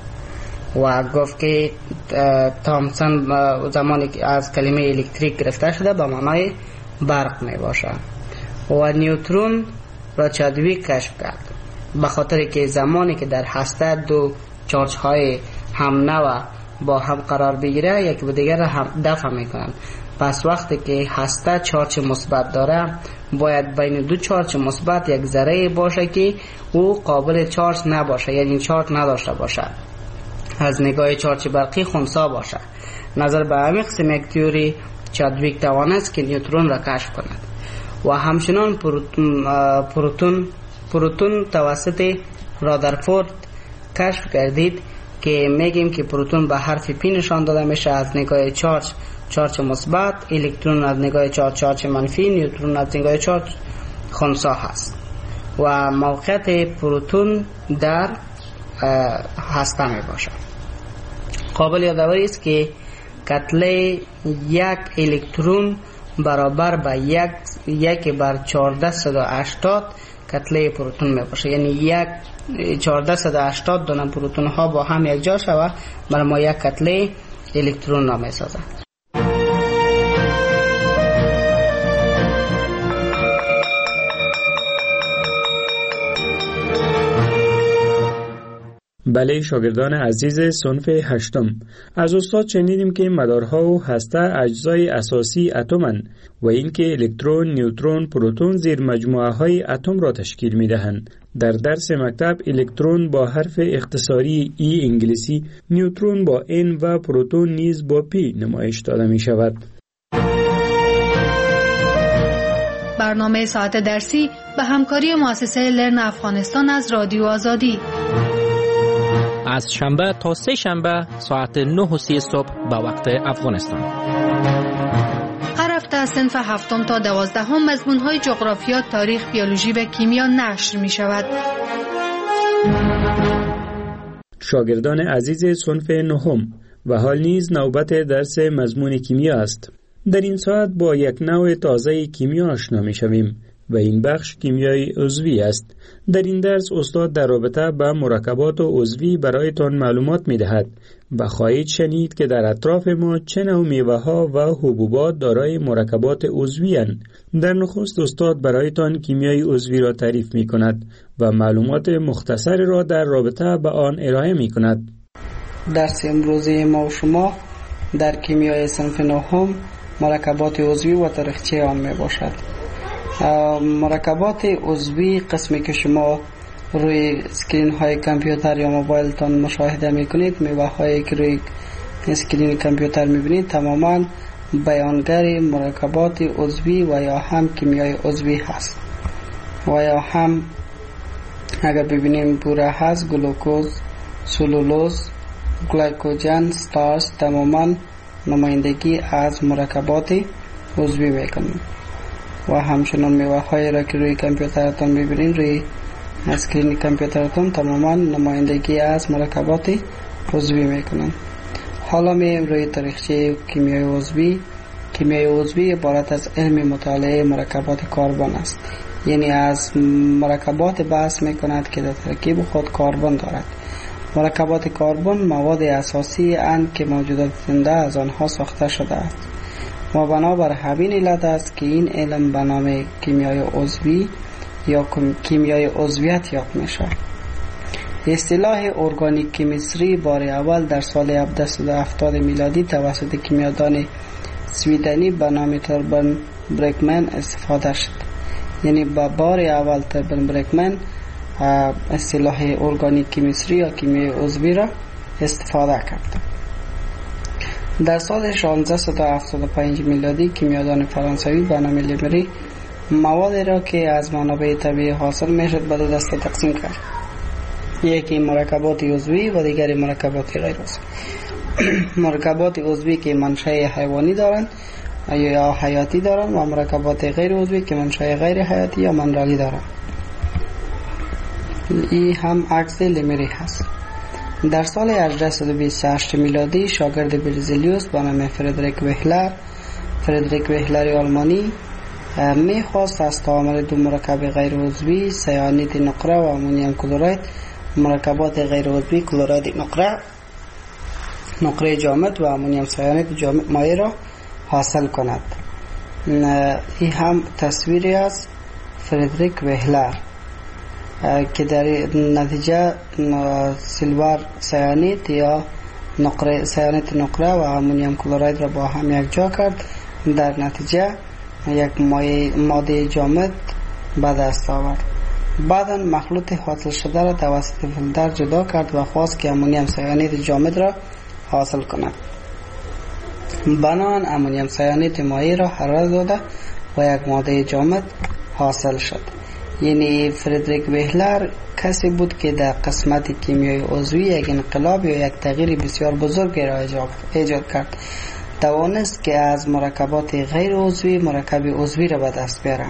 و گفت که تامسون زمانی که از کلمه الکتریک گرفته شده به معنای برق می باشه. و نیوترون را چادویک کشف کرد به خاطر که زمانی که در هسته دو چارج های هم نوع با هم قرار بگیره یکی به دیگر هم دفع میکنن. پس وقتی که هسته چارج مثبت داره باید بین دو چارج مثبت یک ذره باشه که او قابل چارج نباشه، یعنی چارج نداشته باشه، از نگاه چارج برقی خنثی باشه. نظر به همین قسم یک تئوری چادویک توانست که نیوترون را کشف کند. و همچنان پروتون پروتون پروتون توسط رادرفورد کشف گردید که میگیم که پروتون به حرف پی نشان داده میشه از نگاه چارج چارج مثبت، الکترون از نگاه چارج چارج منفی، نیوترون از نگاه چارج خنثی هست. و موقعیت پروتون در هسته می باشد. قابل یادآوری است که کتله یک الکترون برابر به یک یک بر چهارده صد و هشتاد کتله پروتون می باشه، یعنی یک چهارده صد و هشتاد دانه پروتون ها با هم یک جا شود برای ما یک کتله الکترون نام سازد. بله شاگردان عزیز صنف هشتم، از استاد شنیدیم که مدارها و هسته اجزای اساسی اتم‌اند و اینکه الکترون، نیوترون، پروتون زیر مجموعه های اتم را تشکیل می دهند. در درس مکتب الکترون با حرف اختصاری ای انگلیسی، نیوترون با ان و پروتون نیز با پی نمایش داده می شود. برنامه ساعت درسی به همکاری مؤسسه لرن افغانستان از رادیو آزادی از شنبه تا سه شنبه ساعت نه و سی صبح به وقت افغانستان. هر هفته از صنف هفتم تا دوازدهم مضمون‌های جغرافیا، تاریخ، بیولوژی و کیمیا نشر می شود. شاگردان عزیز صنف نهم و حال نیز نوبت درس مضمون کیمیا است. در این ساعت با یک نوع تازه کیمیا آشنا می شویم و این بخش کیمیای عضوی است. در این درس استاد در رابطه با مرکبات عضوی برایتان معلومات می دهد و خواهید شنید که در اطراف ما چه نوع میوه ها و حبوبات دارای مرکبات عضوی اند. در نخست استاد برایتان کیمیای عضوی را تعریف می کند و معلومات مختصر را در رابطه با آن ارائه می کند. درس امروزی ما و شما در کیمیای صنف نهم مرکبات عضوی و تاریخچه آن می باشد. مرکبات عضوی قسمی که شما روی اسکرین های کامپیوتر یا موبایلتان مشاهده می کنید، میوه هایی که روی اسکرین کامپیوتر می بینید تماما بیانگر مرکبات عضوی و یا هم کیمیای عضوی هست. و یا هم اگر ببینیم بوره هست، گلوکوز، سلولوز، گلیکوژن، ستارچ تماما نمایندگی از مرکبات عضوی میکنند. و همچنان میوه هایی را که روی کامپیوترتان میبینید، روی اسکرین کامپیوترتان تماما نمایندگی از مرکبات عضوی میکنند. حالا میم روی تاریخچه کیمیای عضوی. کیمیای عضوی عبارت از علم مطالعه مرکبات کربن است، یعنی از مرکبات بحث میکند که در ترکیب خود کربن دارد. مرکبات کربن مواد اساسی اند که موجودات زنده از آنها ساخته شده است و بنابر همین علت است که این علم به نام کیمیای عضوی یا کیمیای عضویت یاد می شود. اصطلاح ارگانیک کیمیستری بار اول در سال هفتصد و هفتاد میلادی توسط کیمیادان سویدنی به نام توربن برکمن استفاده شد. یعنی با بار اول توربن برکمن اصطلاح ارگانیک کیمیستری یا کیمیای عضوی را استفاده کرد. در سال شانزده هفتاد و پنج میلادی کیمیادان فرانسوی به نام لیمری موادی را که از منابع طبیعی حاصل میشد به دو دسته تقسیم کرد. یکی مرکبات عضوی و دیگری مرکبات غیر عضوی. مرکبات عضوی که منشأ حیوانی دارند یا حیاتی دارند و مرکبات غیر عضوی که منشأ غیر حیاتی یا منرلی دارند. این هم عکس لیمری هست. در سال هجده بیست و هشت میلادی شاگرد برزیلیوس به نام فردریک وهلر فردریک وهلر آلمانی میخواست از تعامل دو مرکب غیر عضوی سیانید نقره و امونیم کلورید مرکبات غیر عضوی کلورید نقره نقره جامد و امونیم سیانید جامد مایع را حاصل کند. این هم تصویری از فردریک وهلر که در نتیجه سیلور سیانید یا نقره سیانید نقره و امونیم کلورید را با هم یک جا کرد. در نتیجه یک ماده جامد به دست آورد. بعدا مخلوط حاصل شده را توسط فیلتر جدا کرد و خواست که امونیم سیانید جامد را حاصل کند. بنابراین امونیم سیانید مایع را حرارت داده و یک ماده جامد حاصل شد. یعنی فردریک وهلر کسی بود که در قسمت کیمیای عضوی یک انقلاب یا یک تغییر بسیار بزرگ را ایجاد کرد. توانست که از مرکبات غیر عضوی مرکب عضوی را به دست بیاره.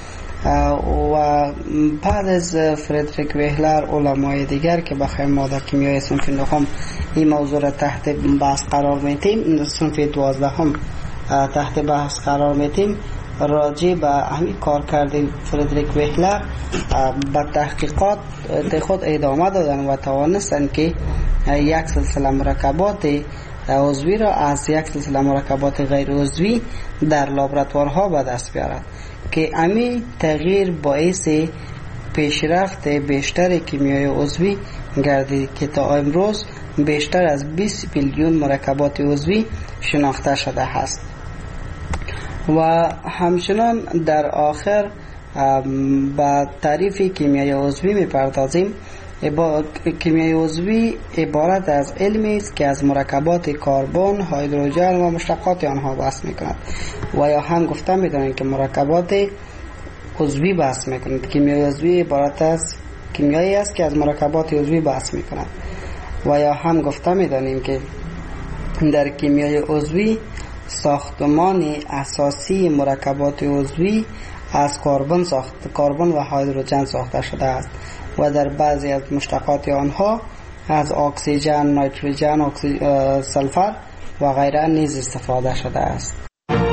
و بعد از فردریک وهلر علمای دیگر که بخیر ما در کیمیای صنف نهم این موضوع را تحت بحث قرار میتیم، صنف دوازدهم تحت بحث قرار میتیم، راجع به همین کار کرده فردریک وهلر به تحقیقات خود ادامه دادن و توانستن که یک سلسله مرکبات عضوی را از یک سلسله مرکبات غیر عضوی در لابراتوارها به دست بیارند که همین تغییر باعث پیشرفت بیشتر کیمیای عضوی گردید که تا امروز بیشتر از بیست میلیون مرکبات عضوی شناخته شده است. و همچنان در آخر با تعریف کیمیای عضوی میپردازیم. کیمیای عضوی عبارت از علمی است که از مرکبات کربن، هیدروژن و مشتقات آنها بحث میکند و یا هم گفته میدانیم که مرکبات عضوی بحث میکند. کیمیای عضوی عبارت از کیمیایی است که از مرکبات عضوی بحث میکند و یا هم گفته میدانیم که در کیمیای عضوی ساختمان اساسی مرکبات عضوی از کربن ساخت کربن و هیدروژن ساخته شده است و در بعضی از مشتقات آنها از اکسیژن، نیتروژن، سلفر و غیره نیز استفاده شده است.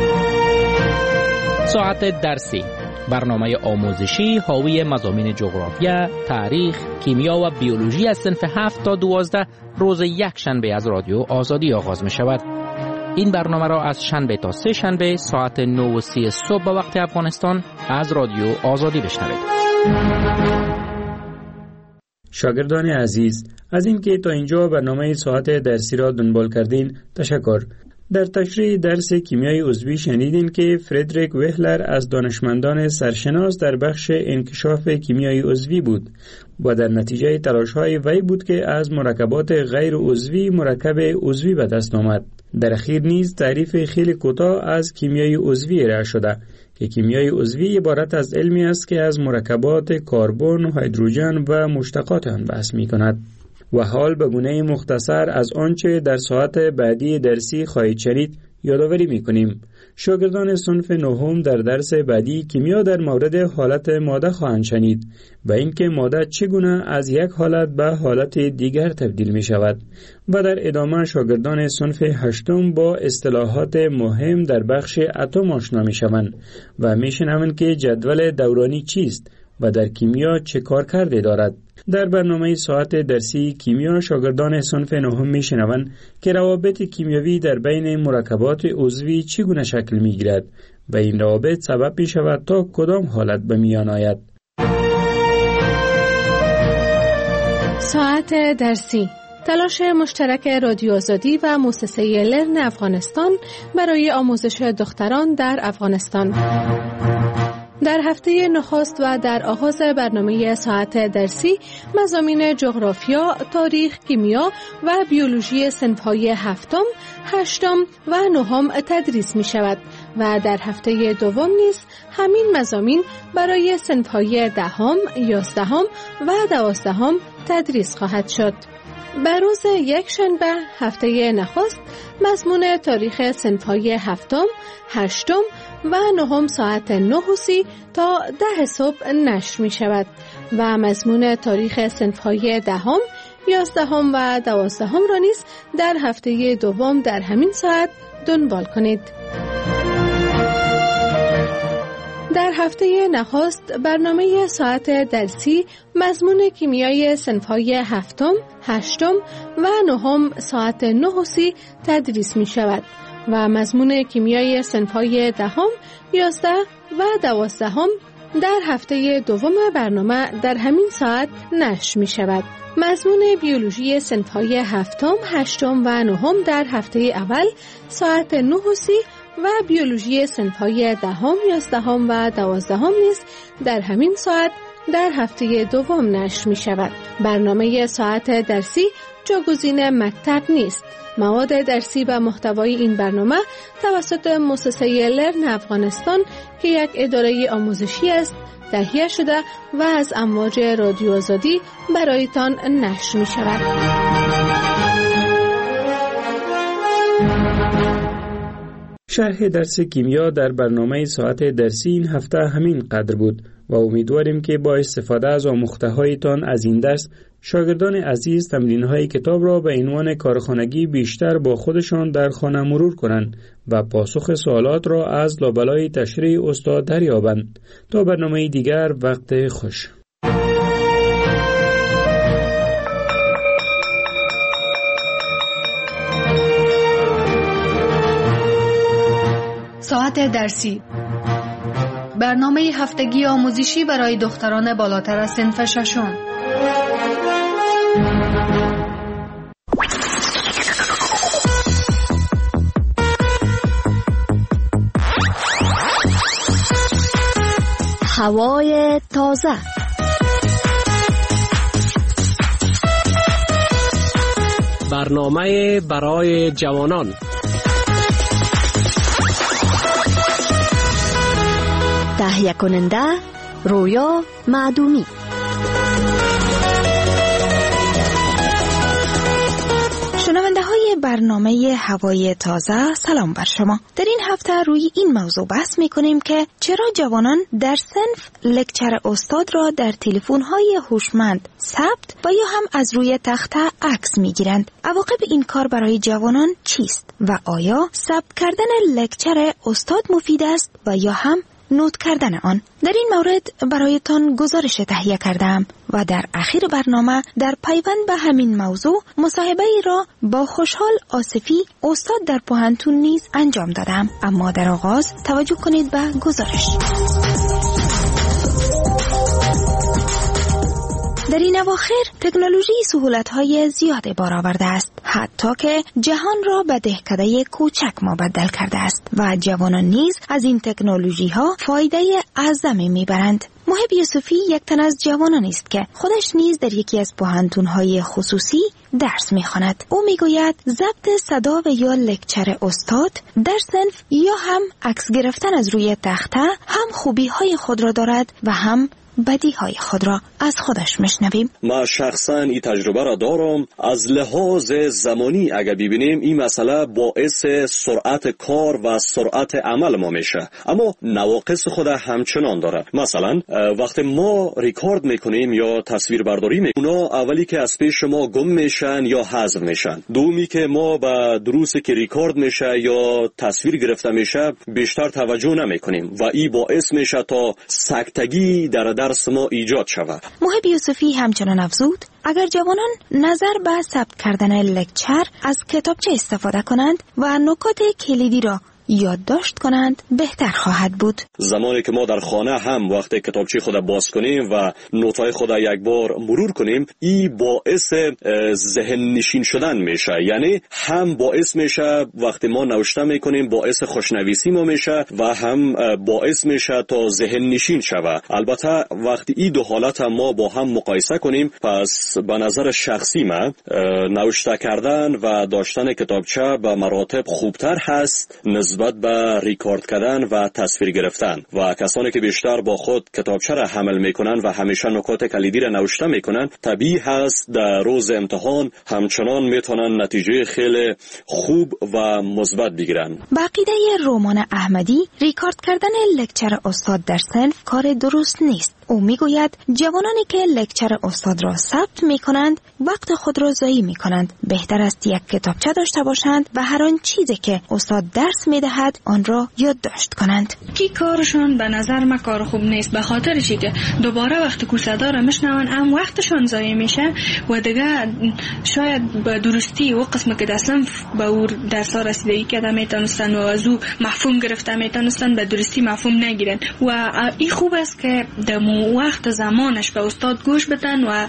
ساعت درسی، برنامه آموزشی حاوی مضامین جغرافیا، تاریخ، کیمیا و بیولوژی از صنف هفت تا دوازده روز یک شنبه از رادیو آزادی آغاز می شود. این برنامه را از شنبه تا سه شنبه ساعت نه و سی صبح به وقت افغانستان از رادیو آزادی بشنوید. شاگردان عزیز، از اینکه تا اینجا برنامه ساعت درسی را دنبال کردین تشکر. در تشریح درس کیمیای عضوی شنیدین که فردریک وهلر از دانشمندان سرشناس در بخش انکشاف کیمیای عضوی بود و در نتیجه تلاش‌های وی بود که از مرکبات غیر عضوی مرکب عضوی به دست آمد. در اخیر نیز تعریف خیلی کوتاه از کیمیای عضوی ارائه شده که کیمیای عضوی عبارت از علمی است که از مرکبات کربن، هیدروژن و مشتقات آن بحث می‌کند. و حال به گونه مختصر از آنچه در ساعت بعدی درسی خواهید شنید یادآوری می‌کنیم. شاگردان صنف نهم در درس بعدی کیمیا در مورد حالت ماده خواهند شنید و اینکه ماده چگونه از یک حالت به حالت دیگر تبدیل می شود و در ادامه شاگردان صنف هشتم با اصطلاحات مهم در بخش اتم آشنا می شوند و می شنوند که جدول دورانی چیست و در کیمیا چه کار کرده دارد. در برنامه ساعت درسی کیمیا شاگردان صنف نهم می شنوند که روابط کیمیاوی در بین مرکبات عضوی چگونه شکل می گیرد و این روابط سبب می شود تا کدام حالت به میان آید. ساعت درسی، تلاش مشترک رادیو آزادی و مؤسسه لرن افغانستان برای آموزش دختران در افغانستان. در هفته نخست و در آغاز برنامه ساعت درسی مضامین جغرافیا، تاریخ، کیمیا و بیولوژی صنف‌های هفتم، هشتم و نهم تدریس می شود و در هفته دوم نیز همین مضامین برای صنف‌های دهم، یازدهم و دوازدهم تدریس خواهد شد. بر روز یک شنبه هفته نخست مضمون تاریخ صنف‌های هفتم، هشتم و نهم ساعت نه و سی تا ده صبح نشر می شود و مضمون تاریخ صنف‌های دهم، یازدهم و دوازدهم را نیز در هفته دوم در همین ساعت دنبال کنید. در هفته نخست برنامه ساعت درسی مضمون کیمیای صنف‌های هفتم، هشتم و نهم ساعت نه و سی تدریس می شود و مضمون کیمیای صنف‌های دهم، یازده و دوازدهم در هفته دوم برنامه در همین ساعت نشر می شود. مضمون بیولوژی صنف‌های هفتم، هشتم و نهم در هفته اول ساعت نه و سی و بیولوژی صنف‌های دهم، یازدهم و دوازدهم نیز در همین ساعت در هفته دوم نشر می شود. برنامه ساعت درسی جاگزین مکتب نیست. مواد درسی و محتوای این برنامه توسط مؤسسه لرن افغانستان که یک اداره آموزشی است تهیه شده و از امواج رادیو آزادی برایتان نشر می شود. شرح درس کیمیا در برنامه ساعت درسی این هفته همین قدر بود و امیدواریم که با استفاده از آموخته هایتان از این درس شاگردان عزیز تمرین های کتاب را به عنوان کارخانگی بیشتر با خودشان در خانه مرور کنند و پاسخ سوالات را از لابلای تشریح استاد دریابند. تا برنامه دیگر، وقت خوش. ساعت درسی، برنامه هفتگی آموزشی برای دختران بالاتر از صنف ششم. هوای تازه، برنامه برای جوانان، تهیه کننده رویا معدومی. شنونده های برنامه هوای تازه سلام بر شما. در این هفته روی این موضوع بحث میکنیم که چرا جوانان در صنف لکچر استاد را در تلفن‌های هوشمند ثبت و یا هم از روی تخته عکس میگیرند. عواقب این کار برای جوانان چیست و آیا ثبت کردن لکچر استاد مفید است و یا هم نوت کردن آن؟ در این مورد برایتان گزارش تهیه کردم و در آخر برنامه در پیوند به همین موضوع مصاحبه ای را با خوشحال آصفی استاد در پوهنتون نیز انجام دادم. اما در آغاز توجه کنید به گزارش. در این اواخر تکنولوژی سهولت‌های زیاد بار آورده است، حتی که جهان را به دهکده کوچک مبدل کرده است و جوانان نیز از این تکنولوژی‌ها فایده اعظمی می‌برند. محب یوسفی یک تن از جوانان است که خودش نیز در یکی از پوهنتون‌های خصوصی درس می‌خواند. او می‌گوید ضبط صدا و یا لکچر استاد در صنف یا هم عکس گرفتن از روی تخته هم خوبی‌های خود را دارد و هم بدیهای خود را از خودش میشنویم. ما شخصا این تجربه را دارم. از لحاظ زمانی اگر ببینیم این مسئله باعث سرعت کار و سرعت عمل ما میشه، اما نواقص خود همچنان داره. مثلا وقتی ما ریکارد میکنیم یا تصویر برداری میکنیم، اونا اولی که از پیش ما گم میشن یا حذف میشن. دومی که ما به دروسی که ریکارد میشه یا تصویر گرفته میشه بیشتر توجه نمیکنیم و این باعث میشه تا سکتگی در درس ما ایجاد شود. محب یوسفی همچنان افزود اگر جوانان نظر به ثبت کردن لکچر از کتابچه استفاده کنند و نکات کلیدی را یادداشت کنند بهتر خواهد بود. زمانی که ما در خانه هم وقتی کتابچه خود باز کنیم و نوت‌های خود یک بار مرور کنیم، این باعث ذهن نشین شدن میشه. یعنی هم باعث میشه وقتی ما نوشته میکنیم باعث خوشنویسی ما میشه و هم باعث میشه تا ذهن نشین شود. البته وقتی این دو حالت هم ما با هم مقایسه کنیم، پس به نظر شخصی من نوشته کردن و داشتن کتابچه به مراتب خوبتر هست نسبت به ریکارد کردن و تصویر گرفتن. و کسانی که بیشتر با خود کتابچه را حمل میکنن و همیشه نکات کلیدی را نوشته میکنن، طبیعی هست در روز امتحان همچنان میتونن نتیجه خیلی خوب و مثبت بگیرن. با عقیده رومان احمدی، ریکارد کردن لکچر استاد در صنف کار درست نیست. او میگوید جوانانی که لکچر استاد را ثبت میکنند وقت خود را ضایع میکنند. بهتر است یک کتابچه داشته باشند و هر آن چیزی که استاد درس میدهد آن را یادداشت کنند. کی کارشون به نظر من کار خوب نیست، به خاطر چی که دوباره وقت کوسدا را میشنون هم وقتشون ضایع میشه و دیگه شاید به درستی و قسم که اصلا به او درس ها رسیدگی کرده میتونستن و از او مفهوم گرفته میتونستن به درستی مفهوم نگیرن. و این خوب است که دمو وقت زمانش به استاد گوش بدن و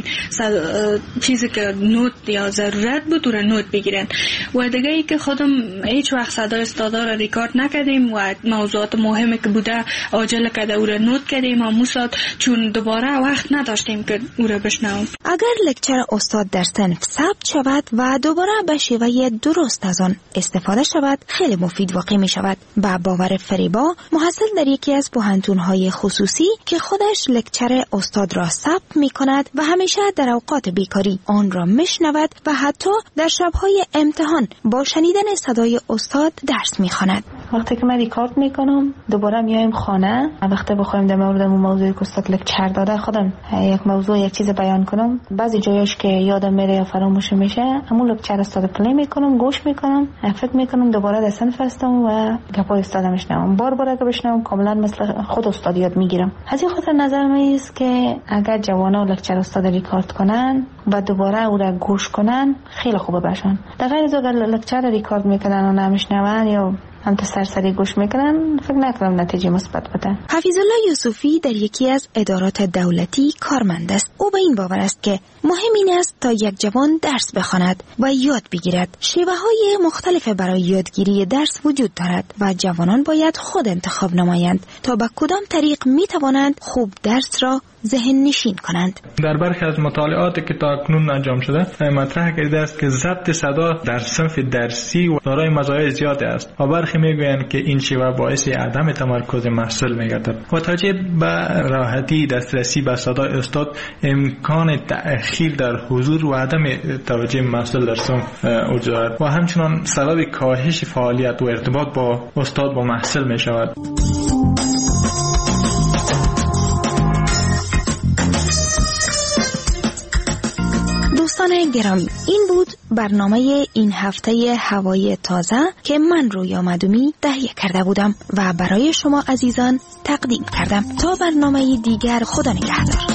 چیزی که نوت یا ضرورت بود را نوت بگیرن. و دیگه ای که خودم هیچ وقت صدای استادا را ریکارد نکردیم و موضوعات مهمی که بوده عاجل کرده او را نوت کردیم و موساد چون دوباره وقت نداشتیم که او را بشنویم. اگر لکچر استاد در صنف ثبت شود و دوباره به شیوه درست از آن استفاده شود خیلی مفید واقع می شود. با باور فریبا محصل در یکی از پوهنتون‌های خصوصی که خودش لکچر استاد را ثبت می کند و همیشه در اوقات بیکاری آن را می شنود و حتی در شبهای امتحان با شنیدن صدای استاد درس می خواند. وقتی که من ریکارد می کنم دوباره میایم خانه، وقتی بخوایم در مورد اون موضوعی که استاد لکچر داده خودم یک موضوع یک چیز بیان کنم، بعضی جایش که یادم میره یا فراموش میشه همون لکچر استاد پلی میکنم، گوش میکنم، فکر میکنم دوباره در صنف هستم و گپای استاد میشنوم. بار بار که بشنوم کاملا مثل خود استاد یاد میگیرم. از این خاطر نظر من است که اگر جوانا لکچر استاد ریکارد کنن و دوباره او را گوش کنن خیلی خوبه باشن. در غیر از اگر لکچر ریکارد میکنن و نمیشنون یا هم تا سرسری گوش میکنن فکر نکنم نتیجه مثبت بده. حفیظ الله یوسفی در یکی از ادارات دولتی کارمند است. او به این باور است که مهم این است تا یک جوان درس بخواند و یاد بگیرد. شیوه‌های مختلف برای یادگیری درس وجود دارد و جوانان باید خود انتخاب نمایند تا به کدام طریق میتوانند خوب درس را ذهن نشین کنند. در برخی از مطالعاتی که تا اکنون انجام شده مطرح کرده است که ضبط صدا در صنف درسی و دارای مزایای زیادی است و برخی میگویند که این شیوه باعث عدم تمرکز محصول میگردد. با توجه به راحتی دسترسی به صدای استاد، امکان تأخیر در حضور و عدم توجه محصول در صنف وجود دارد و همچنان سبب کاهش فعالیت و ارتباط با استاد با محصول می شود. دوستان گرامی، این بود برنامه این هفته هوای تازه که من رویا مدومی تهیه کرده بودم و برای شما عزیزان تقدیم کردم. تا برنامه دیگر، خدا نگهدار.